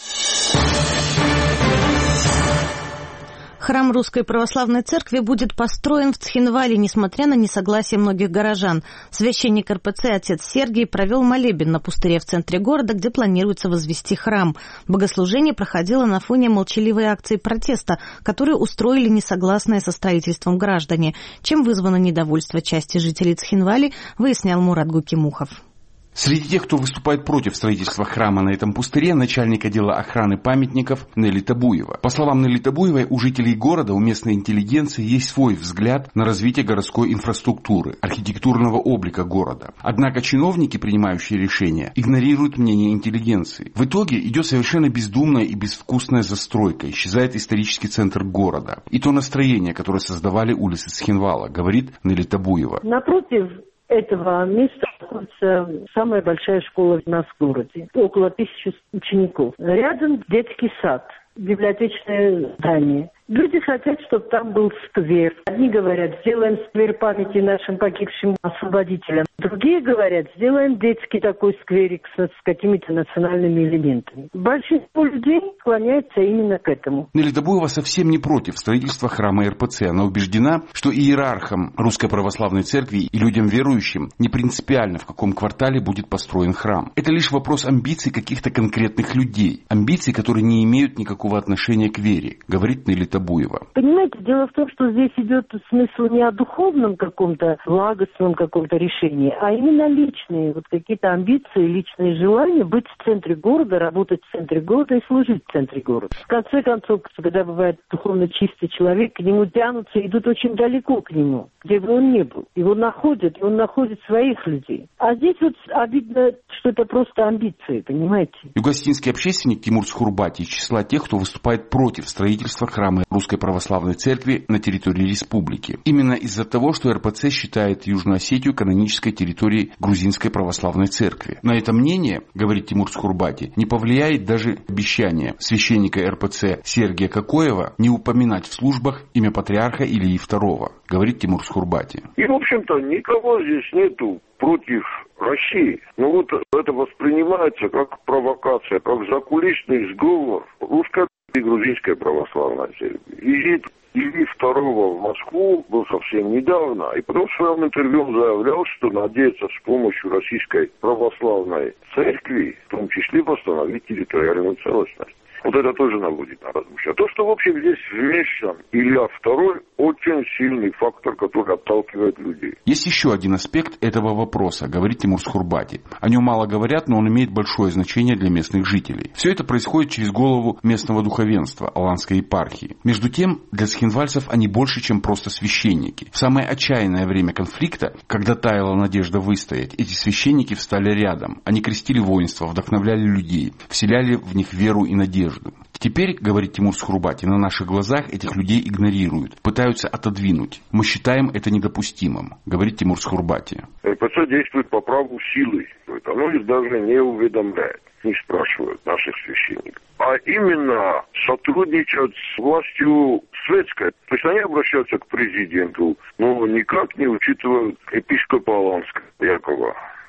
Храм Русской Православной Церкви будет построен в Цхинвале, несмотря на несогласие многих горожан. Священник эр пэ цэ отец Сергий провел молебен на пустыре в центре города, где планируется возвести храм. Богослужение проходило на фоне молчаливой акции протеста, которую устроили несогласные со строительством граждане. Чем вызвано недовольство части жителей Цхинвали, выяснял Мурат Гукимухов. Среди тех, кто выступает против строительства храма на этом пустыре, начальник отдела охраны памятников Нелли Табуева. По словам Нелли Табуевой, у жителей города, у местной интеллигенции есть свой взгляд на развитие городской инфраструктуры, архитектурного облика города. Однако чиновники, принимающие решения, игнорируют мнение интеллигенции. В итоге идет совершенно бездумная и безвкусная застройка, исчезает исторический центр города. И то настроение, которое создавали улицы Цхинвала, говорит Нелли Табуева. Напротив этого места находится самая большая школа у нас в городе. Около тысячи учеников. Рядом детский сад, библиотечное здание. Люди хотят, чтобы там был сквер. Одни говорят, сделаем сквер памяти нашим погибшим освободителям. Другие говорят, сделаем детский такой скверик с, с какими-то национальными элементами. Большинство людей склоняется именно к этому. Нелли Табуева совсем не против строительства храма эр пэ цэ. Она убеждена, что иерархам Русской Православной Церкви и людям верующим не принципиально, в каком квартале будет построен храм. Это лишь вопрос амбиций каких-то конкретных людей. Амбиций, которые не имеют никакого отношения к вере, говорит Нелли Табуева. Понимаете, дело в том, что здесь идет смысл не о духовном каком-то благостном каком-то решении, а именно личные, вот какие-то амбиции, личные желания быть в центре города, работать в центре города и служить в центре города. В конце концов, когда бывает духовно чистый человек, к нему тянутся и идут очень далеко к нему, где бы он ни был. Его находят, и он находит своих людей. А здесь вот обидно, что это просто амбиции, понимаете? Югостинский общественник Тимур Схурбати из числа тех, кто выступает против строительства храма Русской Православной Церкви на территории республики. Именно из-за того, что эр пэ цэ считает Южную Осетию канонической территорией Грузинской Православной Церкви. На это мнение, говорит Тимур Схурбати, не повлияет даже обещание священника эр пэ цэ Сергия Кокоева не упоминать в службах имя патриарха Илии второго, говорит Тимур Схурбати. И, в общем-то, никого здесь нету против России. Но вот это воспринимается как провокация, как закулисный сговор русской и грузинской православной церкви. Визит Ильи второго в Москву был совсем недавно, и потом в своем интервью он заявлял, что надеется с помощью российской православной церкви, в том числе, восстановить территориальную целостность. Вот это тоже наводит на размышления. То, что в общем здесь вмешан Илья второй, очень сильный фактор, который отталкивает людей. Есть еще один аспект этого вопроса, говорит Тимур Схурбати. О нем мало говорят, но он имеет большое значение для местных жителей. Все это происходит через голову местного духовенства Аланской епархии. Между тем, для цхинвальцев они больше, чем просто священники. В самое отчаянное время конфликта, когда таяла надежда выстоять, эти священники встали рядом. Они крестили воинство, вдохновляли людей, вселяли в них веру и надежду. Теперь, говорит Тимур Схурбати, на наших глазах этих людей игнорируют, пытаются отодвинуть. Мы считаем это недопустимым, говорит Тимур Схурбати. эр пэ цэ действует по праву силы. Оно их даже не уведомляет, не спрашивают наших священников. А именно сотрудничают с властью светской. То есть они обращаются к президенту, но никак не учитывают епископа Аланского Якова.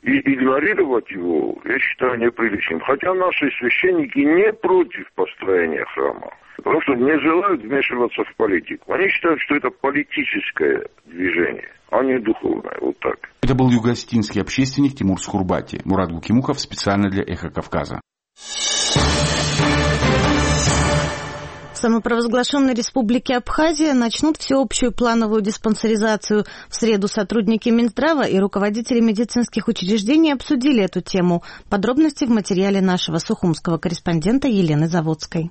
И игнорировать его, я считаю, неприличным. Хотя наши священники не против построения храма. Просто не желают вмешиваться в политику. Они считают, что это политическое движение, а не духовное. Вот так. Это был юго-осетинский общественник Тимур Схурбати. Мурат Гукимухов специально для «Эхо Кавказа». В самопровозглашенной республике Абхазия начнут всеобщую плановую диспансеризацию. В среду сотрудники Минздрава и руководители медицинских учреждений обсудили эту тему. Подробности в материале нашего сухумского корреспондента Елены Заводской.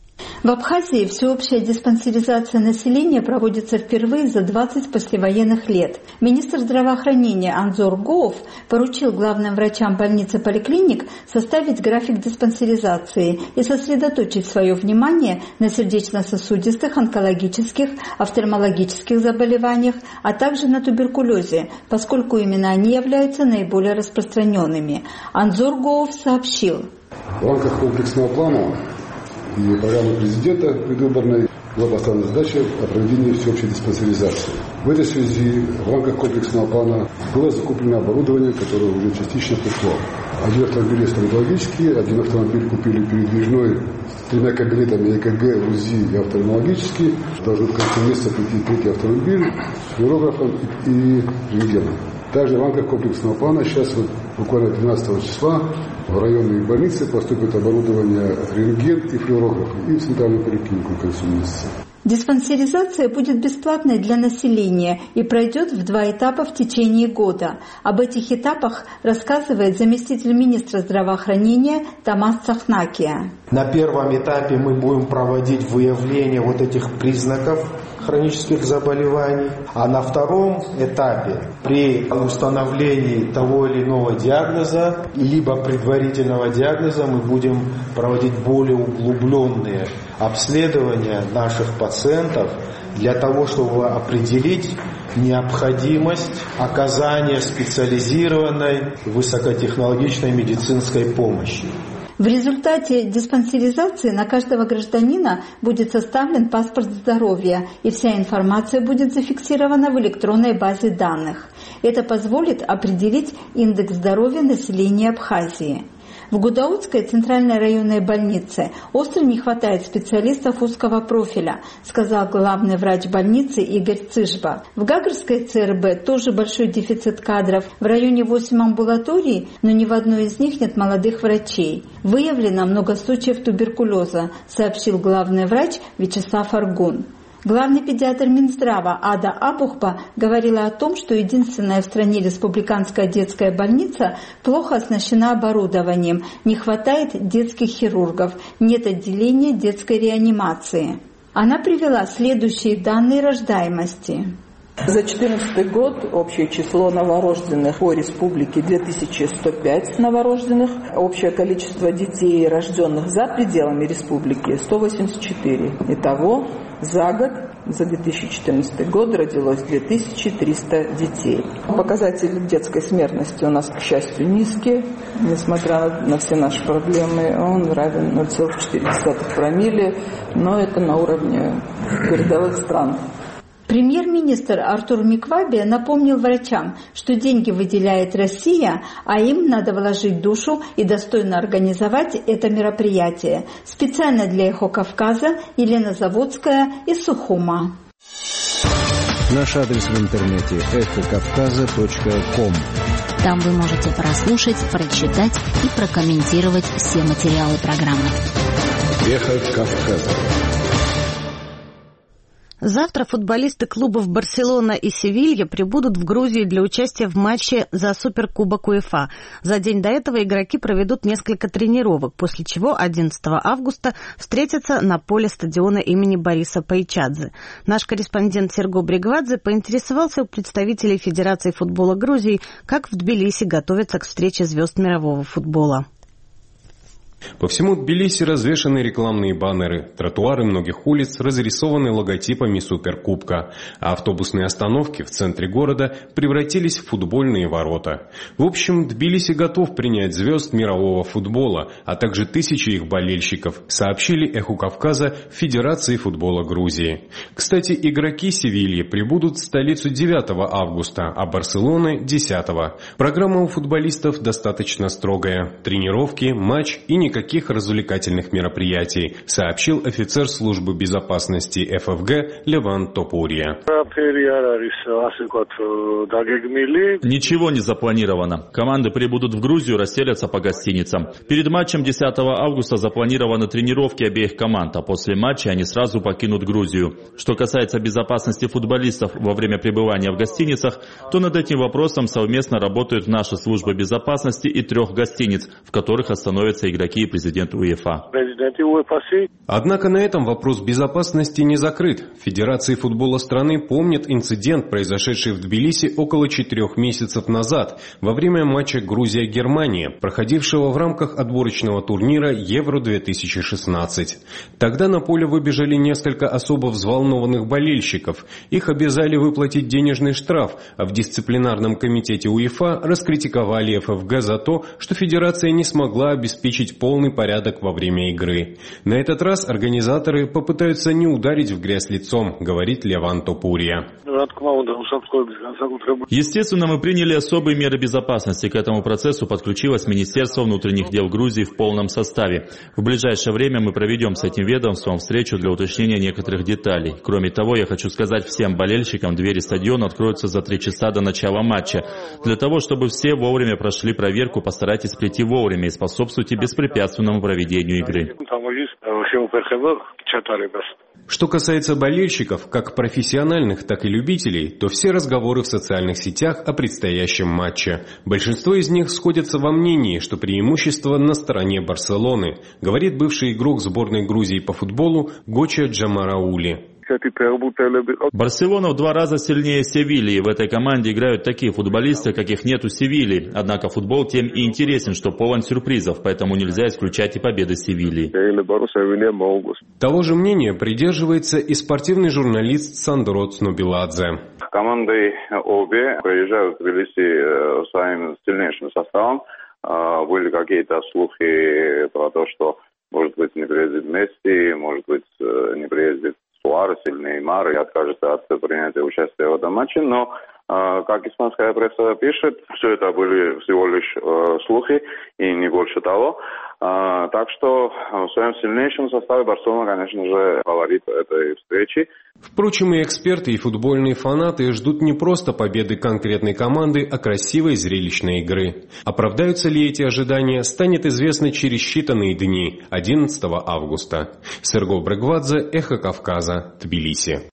В Абхазии всеобщая диспансеризация населения проводится впервые за двадцать послевоенных лет. Министр здравоохранения Анзор Гоов поручил главным врачам больниц и поликлиник составить график диспансеризации и сосредоточить свое внимание на сердечно-сосудистых, онкологических, офтальмологических заболеваниях, а также на туберкулезе, поскольку именно они являются наиболее распространенными. Анзор Гоов сообщил. В рамках комплексного плана и программы президента предвыборной была поставлена задача о проведении всеобщей диспансеризации. В этой связи в рамках комплексного плана было закуплено оборудование, которое уже частично пришло. Один автомобиль стоматологический, один автомобиль купили передвижной с тремя кабинетами ЭКГ, УЗИ и офтальмологический. Должен в конце месяца прийти третий автомобиль с флюорографом и рентгеном. Также в рамках комплексного плана сейчас вот, буквально двенадцатого числа в районные больницы поступит оборудование рентген и флюорограф и в центральную поликлинику к концу месяца. Диспансеризация будет бесплатной для населения и пройдет в два этапа в течение года. Об этих этапах рассказывает заместитель министра здравоохранения Тамас Цахнакия. На первом этапе мы будем проводить выявление вот этих признаков хронических заболеваний, а на втором этапе при установлении того или иного диагноза, либо предварительного диагноза, мы будем проводить более углубленные обследования наших пациентов для того, чтобы определить необходимость оказания специализированной высокотехнологичной медицинской помощи. В результате диспансеризации на каждого гражданина будет составлен паспорт здоровья, и вся информация будет зафиксирована в электронной базе данных. Это позволит определить индекс здоровья населения Абхазии. В Гудаутской центральной районной больнице остро не хватает специалистов узкого профиля, сказал главный врач больницы Игорь Цыжба. В Гагарской ЦРБ тоже большой дефицит кадров. В районе восемь амбулаторий, но ни в одной из них нет молодых врачей. Выявлено много случаев туберкулеза, сообщил главный врач Вячеслав Аргун. Главный педиатр Минздрава Ада Абухба говорила о том, что единственная в стране республиканская детская больница плохо оснащена оборудованием, не хватает детских хирургов, нет отделения детской реанимации. Она привела следующие данные рождаемости. За две тысячи четырнадцатый год общее число новорожденных по республике две тысячи сто пять новорожденных. Общее количество детей, рожденных за пределами республики, сто восемьдесят четыре. Итого за год, за две тысячи четырнадцатый год родилось две тысячи триста детей. Показатели детской смертности у нас, к счастью, низкие. Несмотря на все наши проблемы, он равен ноль целых четыре десятых промилле, но это на уровне передовых стран. Премьер-министр Артур Микваби напомнил врачам, что деньги выделяет Россия, а им надо вложить душу и достойно организовать это мероприятие. Специально для «Эхо Кавказа» Елена Заводская из Сухума. Наш адрес в интернете эхо кавказа точка ком. Там вы можете прослушать, прочитать и прокомментировать все материалы программы. Эхо Кавказа. Завтра футболисты клубов «Барселона» и «Севилья» прибудут в Грузию для участия в матче за Суперкубок УЕФА. За день до этого игроки проведут несколько тренировок, после чего одиннадцатого августа встретятся на поле стадиона имени Бориса Пайчадзе. Наш корреспондент Серго Бригвадзе поинтересовался у представителей Федерации футбола Грузии, как в Тбилиси готовятся к встрече звезд мирового футбола. По всему Тбилиси развешаны рекламные баннеры, тротуары многих улиц разрисованы логотипами Суперкубка, а автобусные остановки в центре города превратились в футбольные ворота. В общем, Тбилиси готов принять звезд мирового футбола, а также тысячи их болельщиков, сообщили «Эху Кавказа» в Федерации футбола Грузии. Кстати, игроки Севильи прибудут в столицу девятого августа, а Барселоны – десятого. Программа у футболистов достаточно строгая. Тренировки, матч и никаких развлекательных мероприятий, сообщил офицер службы безопасности эф эф гэ Леван Топурия. Ничего не запланировано. Команды прибудут в Грузию, расселятся по гостиницам. Перед матчем десятого августа запланированы тренировки обеих команд, а после матча они сразу покинут Грузию. Что касается безопасности футболистов во время пребывания в гостиницах, то над этим вопросом совместно работают наши службы безопасности и трех гостиниц, в которых остановятся игроки и президент УЕФА. Однако на этом вопрос безопасности не закрыт. Федерации футбола страны помнят инцидент, произошедший в Тбилиси около четырех месяцев назад, во время матча Грузия-Германия, проходившего в рамках отборочного турнира Евро две тысячи шестнадцать. Тогда на поле выбежали несколько особо взволнованных болельщиков. Их обязали выплатить денежный штраф, а в дисциплинарном комитете УЕФА раскритиковали эф эф гэ за то, что федерация не смогла обеспечить полный порядок во время игры. На этот раз организаторы попытаются не ударить в грязь лицом, говорит Леван Топурия. Естественно, мы приняли особые меры безопасности. К этому процессу подключилось Министерство внутренних дел Грузии в полном составе. В ближайшее время мы проведем с этим ведомством встречу для уточнения некоторых деталей. Кроме того, я хочу сказать всем болельщикам, двери стадиона откроются за три часа до начала матча. Для того, чтобы все вовремя прошли проверку, постарайтесь прийти вовремя и способствуйте беспрепятственному проведению игры. Что касается болельщиков, как профессиональных, так и любителей, то все разговоры в социальных сетях о предстоящем матче. Большинство из них сходятся во мнении, что преимущество на стороне Барселоны, говорит бывший игрок сборной Грузии по футболу Гоча Джамараули. Барселона в два раза сильнее Севильи. В этой команде играют такие футболисты, каких нет у Севильи. Однако футбол тем и интересен, что полон сюрпризов, поэтому нельзя исключать и победы Севильи. Того же мнения придерживается и спортивный журналист Сандро Цнобиладзе. Команды обе приезжают в Тбилиси своим сильнейшим составом. Были какие-то слухи про то, что, может быть, не приедет Месси, может быть, не приедет Суарес или Неймар и откажется от принятия участия в этом матче, но, как испанская пресса пишет, все это были всего лишь слухи и не больше того. Так что в своем сильнейшем составе Барселона, конечно же, фаворит этой встречи. Впрочем, и эксперты, и футбольные фанаты ждут не просто победы конкретной команды, а красивой зрелищной игры. Оправдаются ли эти ожидания, станет известно через считанные дни, одиннадцатого августа. Серго Брегвадзе, Эхо Кавказа, Тбилиси.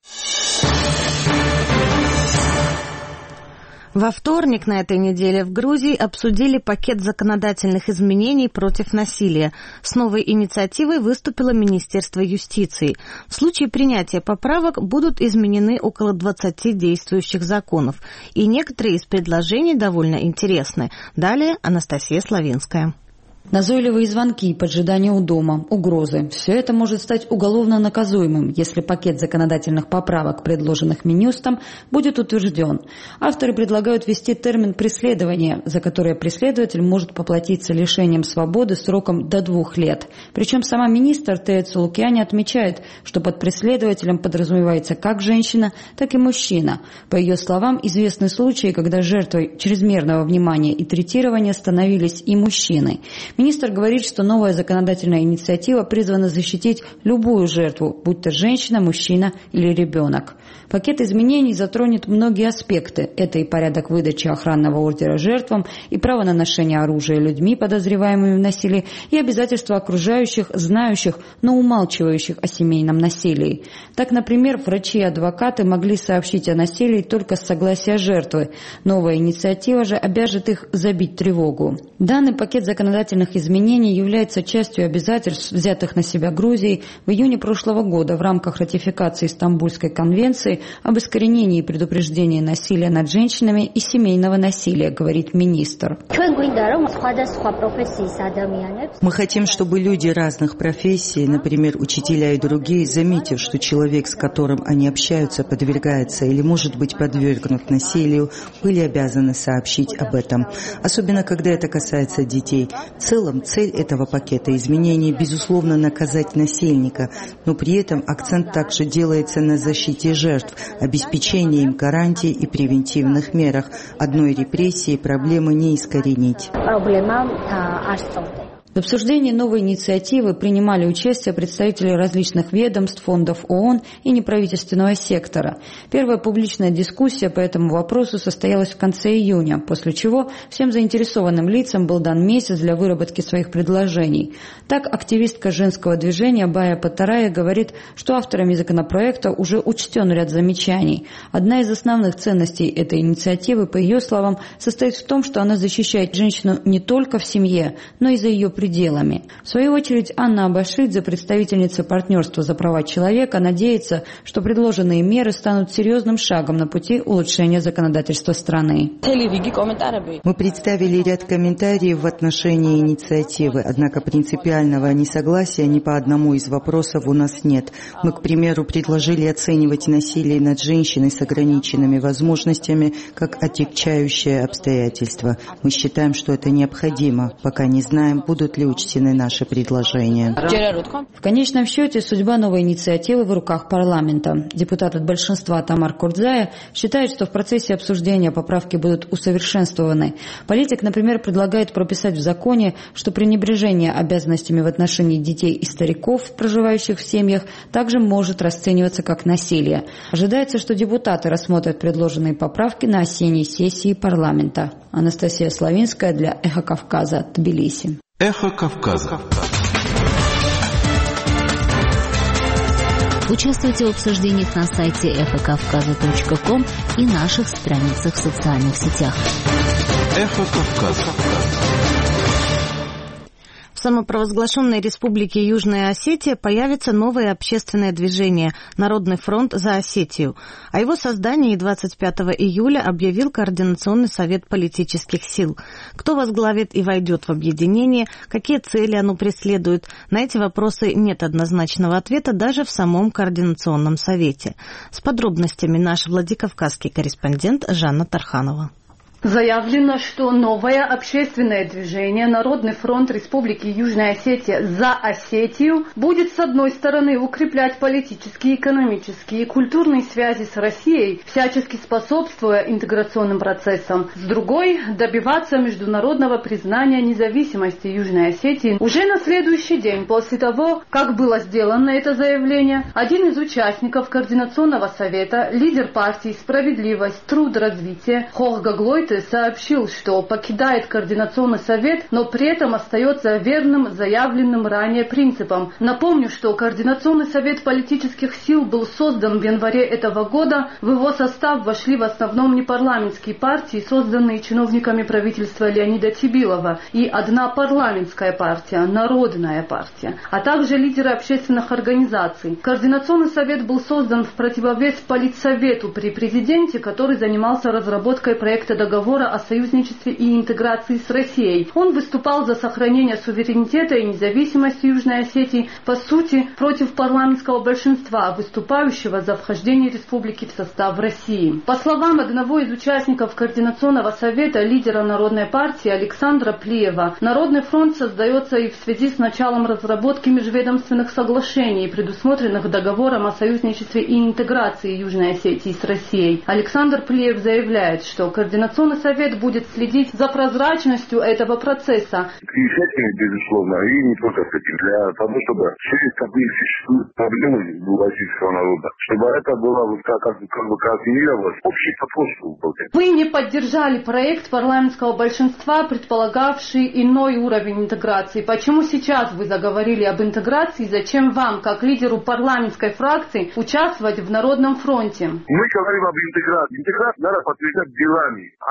Во вторник на этой неделе в Грузии обсудили пакет законодательных изменений против насилия. С новой инициативой выступило Министерство юстиции. В случае принятия поправок будут изменены около двадцати действующих законов. И некоторые из предложений довольно интересны. Далее Анастасия Славинская. Назойливые звонки, поджидание у дома, угрозы – все это может стать уголовно наказуемым, если пакет законодательных поправок, предложенных Минюстом, будет утвержден. Авторы предлагают ввести термин «преследование», за которое преследователь может поплатиться лишением свободы сроком до двух лет. Причем сама министр Тея Цулукяни отмечает, что под преследователем подразумевается как женщина, так и мужчина. По ее словам, известны случаи, когда жертвой чрезмерного внимания и третирования становились и мужчины. Министр говорит, что новая законодательная инициатива призвана защитить любую жертву, будь то женщина, мужчина или ребенок. Пакет изменений затронет многие аспекты. Это и порядок выдачи охранного ордера жертвам, и право на ношение оружия людьми, подозреваемыми в насилии, и обязательства окружающих, знающих, но умалчивающих о семейном насилии. Так, например, врачи и адвокаты могли сообщить о насилии только с согласия жертвы. Новая инициатива же обяжет их забить тревогу. Данный пакет законодательных существенных изменений является частью обязательств, взятых на себя Грузией в июне прошлого года в рамках ратификации Стамбульской конвенции об искоренении и предупреждении насилия над женщинами и семейного насилия, говорит министр. Мы хотим, чтобы люди разных профессий, например, учителя и другие, заметив, что человек, с которым они общаются, подвергается или может быть подвергнут насилию, были обязаны сообщить об этом. Особенно, когда это касается детей. В целом, цель этого пакета изменений, безусловно, наказать насильника, но при этом акцент также делается на защите жертв, обеспечении им гарантий и превентивных мерах. Одной репрессии проблемы не искоренить. В обсуждении новой инициативы принимали участие представители различных ведомств, фондов ООН и неправительственного сектора. Первая публичная дискуссия по этому вопросу состоялась в конце июня, после чего всем заинтересованным лицам был дан месяц для выработки своих предложений. Так, активистка женского движения Бая Патарая говорит, что авторами законопроекта уже учтен ряд замечаний. Одна из основных ценностей этой инициативы, по ее словам, состоит в том, что она защищает женщину не только в семье, но и за ее пределами. В свою очередь, Анна Абашидзе, представительница партнерства за права человека, надеется, что предложенные меры станут серьезным шагом на пути улучшения законодательства страны. Мы представили ряд комментариев в отношении инициативы, однако принципиального несогласия ни по одному из вопросов у нас нет. Мы, к примеру, предложили оценивать насилие над женщиной с ограниченными возможностями как отягчающее обстоятельство. Мы считаем, что это необходимо, пока не знаем, будут ли учтены наши предложения. В конечном счете, судьба новой инициативы в руках парламента. Депутат от большинства Тамар Курдзая считает, что в процессе обсуждения поправки будут усовершенствованы. Политик, например, предлагает прописать в законе, что пренебрежение обязанностями в отношении детей и стариков, проживающих в семьях, также может расцениваться как насилие. Ожидается, что депутаты рассмотрят предложенные поправки на осенней сессии парламента. Анастасия Славинская для «Эхо Кавказа», Тбилиси. Эхо Кавказа. Участвуйте в обсуждениях на сайте эхо кавказа точка ком и наших страницах в социальных сетях. Эхо Кавказа. В самопровозглашенной республике Южная Осетия появится новое общественное движение «Народный фронт за Осетию». О его создании двадцать пятого июля объявил Координационный совет политических сил. Кто возглавит и войдет в объединение, какие цели оно преследует, на эти вопросы нет однозначного ответа даже в самом Координационном совете. С подробностями наш владикавказский корреспондент Жанна Тарханова. Заявлено, что новое общественное движение «Народный фронт Республики Южная Осетия за Осетию» будет, с одной стороны, укреплять политические, экономические и культурные связи с Россией, всячески способствуя интеграционным процессам, с другой – добиваться международного признания независимости Южной Осетии. Уже на следующий день после того, как было сделано это заявление, один из участников Координационного совета, лидер партии «Справедливость, труд, развитие» Хох Гаглой сообщил, что покидает Координационный совет, но при этом остается верным заявленным ранее принципам. Напомню, что Координационный совет политических сил был создан в январе этого года. В его состав вошли в основном непарламентские партии, созданные чиновниками правительства Леонида Тибилова, и одна парламентская партия, Народная партия, а также лидеры общественных организаций. Координационный совет был создан в противовес Политсовету при президенте, который занимался разработкой проекта договора о союзничестве и интеграции с Россией. Он выступал за сохранение суверенитета и независимости Южной Осетии, по сути, против парламентского большинства, выступающего за вхождение республики в состав России. По словам одного из участников Координационного совета, лидера Народной партии Александра Плиева, Народный фронт создается и в связи с началом разработки межведомственных соглашений, предусмотренных договором о союзничестве и интеграции Южной Осетии с Россией. Александр Плиев заявляет, что Координационный совет будет следить за прозрачностью этого процесса. И с этим, безусловно, и не только с этим, для того, чтобы через какие существуют проблемы у российского народа, чтобы это было как, как, как бы координировалось, общий подход был. Вы не поддержали проект парламентского большинства, предполагавший иной уровень интеграции. Почему сейчас вы заговорили об интеграции? Зачем вам, как лидеру парламентской фракции, участвовать в Народном фронте? Мы говорим об интеграции. Интеграцию надо подтверждать делами, а не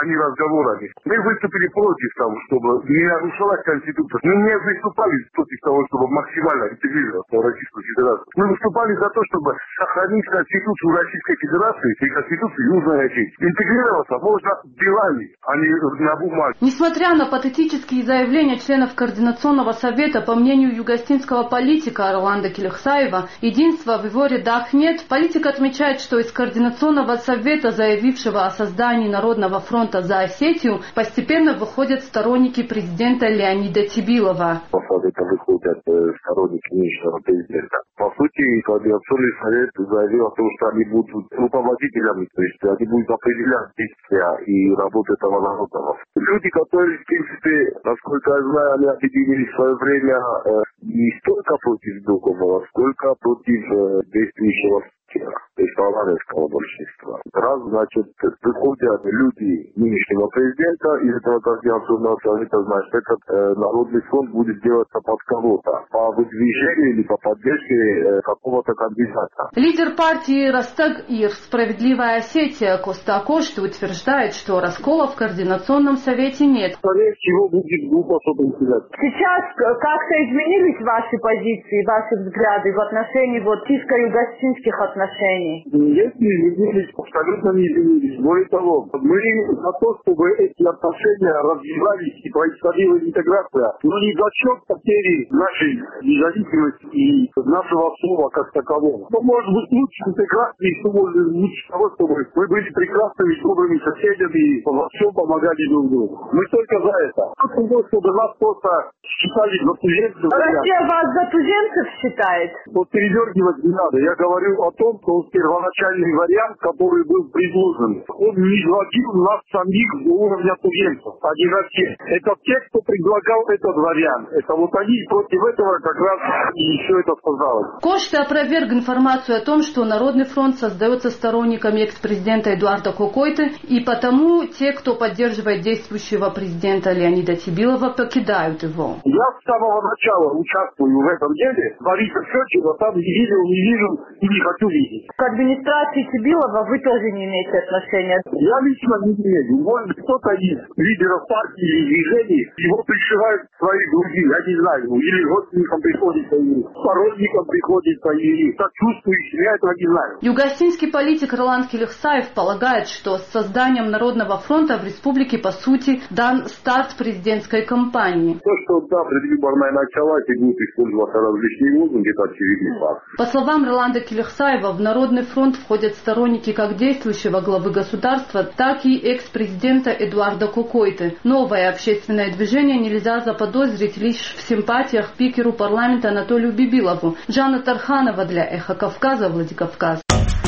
словами и разговорами. Мы выступили против того, чтобы не нарушалась Конституция. Мы не выступали против того, чтобы максимально интегрироваться в Российскую Федерацию. Мы выступали за то, чтобы сохранить Конституцию Российской Федерации и Конституцию Южной Осетии. Интегрироваться можно делами, а не на бумаге. Несмотря на патетические заявления членов Координационного совета, по мнению югостинского политика Орландо Келехсаева, единства в его рядах нет. Политик отмечает, что из Координационного совета, заявившего о создании Народного фронта за Осетию, постепенно выходят сторонники президента Леонида Тибилова. По совета выходят сторонники нынешнего президента. По сути, Координационный совет заявил о том, что они будут руководителями, то есть они будут определять действия и работу этого народного. Люди, которые, в принципе, насколько я знаю, они объединились в свое время э, не столько против Дугова, сколько против э, действующего то есть парламентского большинства. Раз, значит, выходят люди нынешнего президента из этого Координационного совета, значит, этот э, Народный фронт будет делаться под кого-то, по выдвижению или по поддержке э, какого-то кандидата. Лидер партии Ростаг-Ир «Справедливая Осетия» Коста Акошты утверждает, что раскола в Координационном совете нет. Скорее всего, будет глупо что-то сказать. Сейчас как-то изменились ваши позиции, ваши взгляды в отношении вот чисто-югостинских отношений? Отношений. Нет, не изменились, абсолютно не изменились. Более того, мы за то, чтобы эти отношения развивались и происходила интеграция, но не за счет потери нашей независимости и нашего слова как такового. Что может быть лучше интеграции, что может быть лучше того, чтобы мы были прекрасными, добрыми соседями и во всем помогали друг другу. Мы только за это. Чтобы нас просто считали за туземцев. Россия вас за туземцев считает? Вот передергивать не надо. Я говорю о том, что первоначальный вариант, который был предложен, он не изводил нас самих до уровня туземцев, а не Россия. Это те, кто предлагал этот вариант. Это вот они против этого как раз и еще это создалось. Кошта опроверг информацию о том, что Народный фронт создается сторонниками экс-президента Эдуарда Кокойты, и потому те, кто поддерживает действующего президента Леонида Тибилова, покидают его. Я с самого начала участвую в этом деле. Бориса Федорова там не видел, не вижу и не хочу видеть. К администрации Тибилова вы тоже не имеете отношения? Я лично не имею. Может, кто-то из лидеров партии или движений его пришивают к своей груди, я не знаю. Или родственникам приходится, или сторонникам приходится, или сочувствующим, я этого не знаю. Югостинский политик Роланд Келехсаев полагает, что с созданием Народного фронта в республике, по сути, дан старт президентской кампании. То, что да, предвыборная началась и будут использоваться различные лозунги, это очевидный факт. По словам Роланда Келехсаева, в Народный фронт входят сторонники как действующего главы государства, так и экс-президента Эдуарда Кокойты. Новое общественное движение нельзя заподозрить лишь в симпатиях спикеру парламента Анатолию Бибилову. Жанна Тарханова для «Эхо Кавказа», Владикавказ.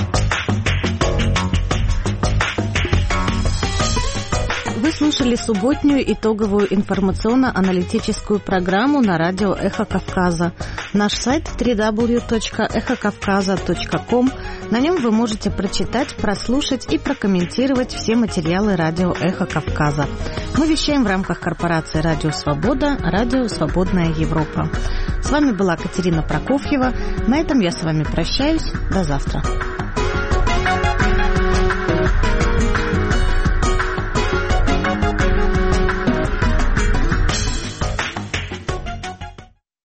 Вы слушали субботнюю итоговую информационно-аналитическую программу на радио «Эхо Кавказа». Наш сайт дабл ю дабл ю дабл ю точка эхо кавказа точка ком. На нем вы можете прочитать, прослушать и прокомментировать все материалы радио «Эхо Кавказа». Мы вещаем в рамках корпорации «Радио Свобода», «Радио Свободная Европа». С вами была Катерина Прокофьева. На этом я с вами прощаюсь. До завтра.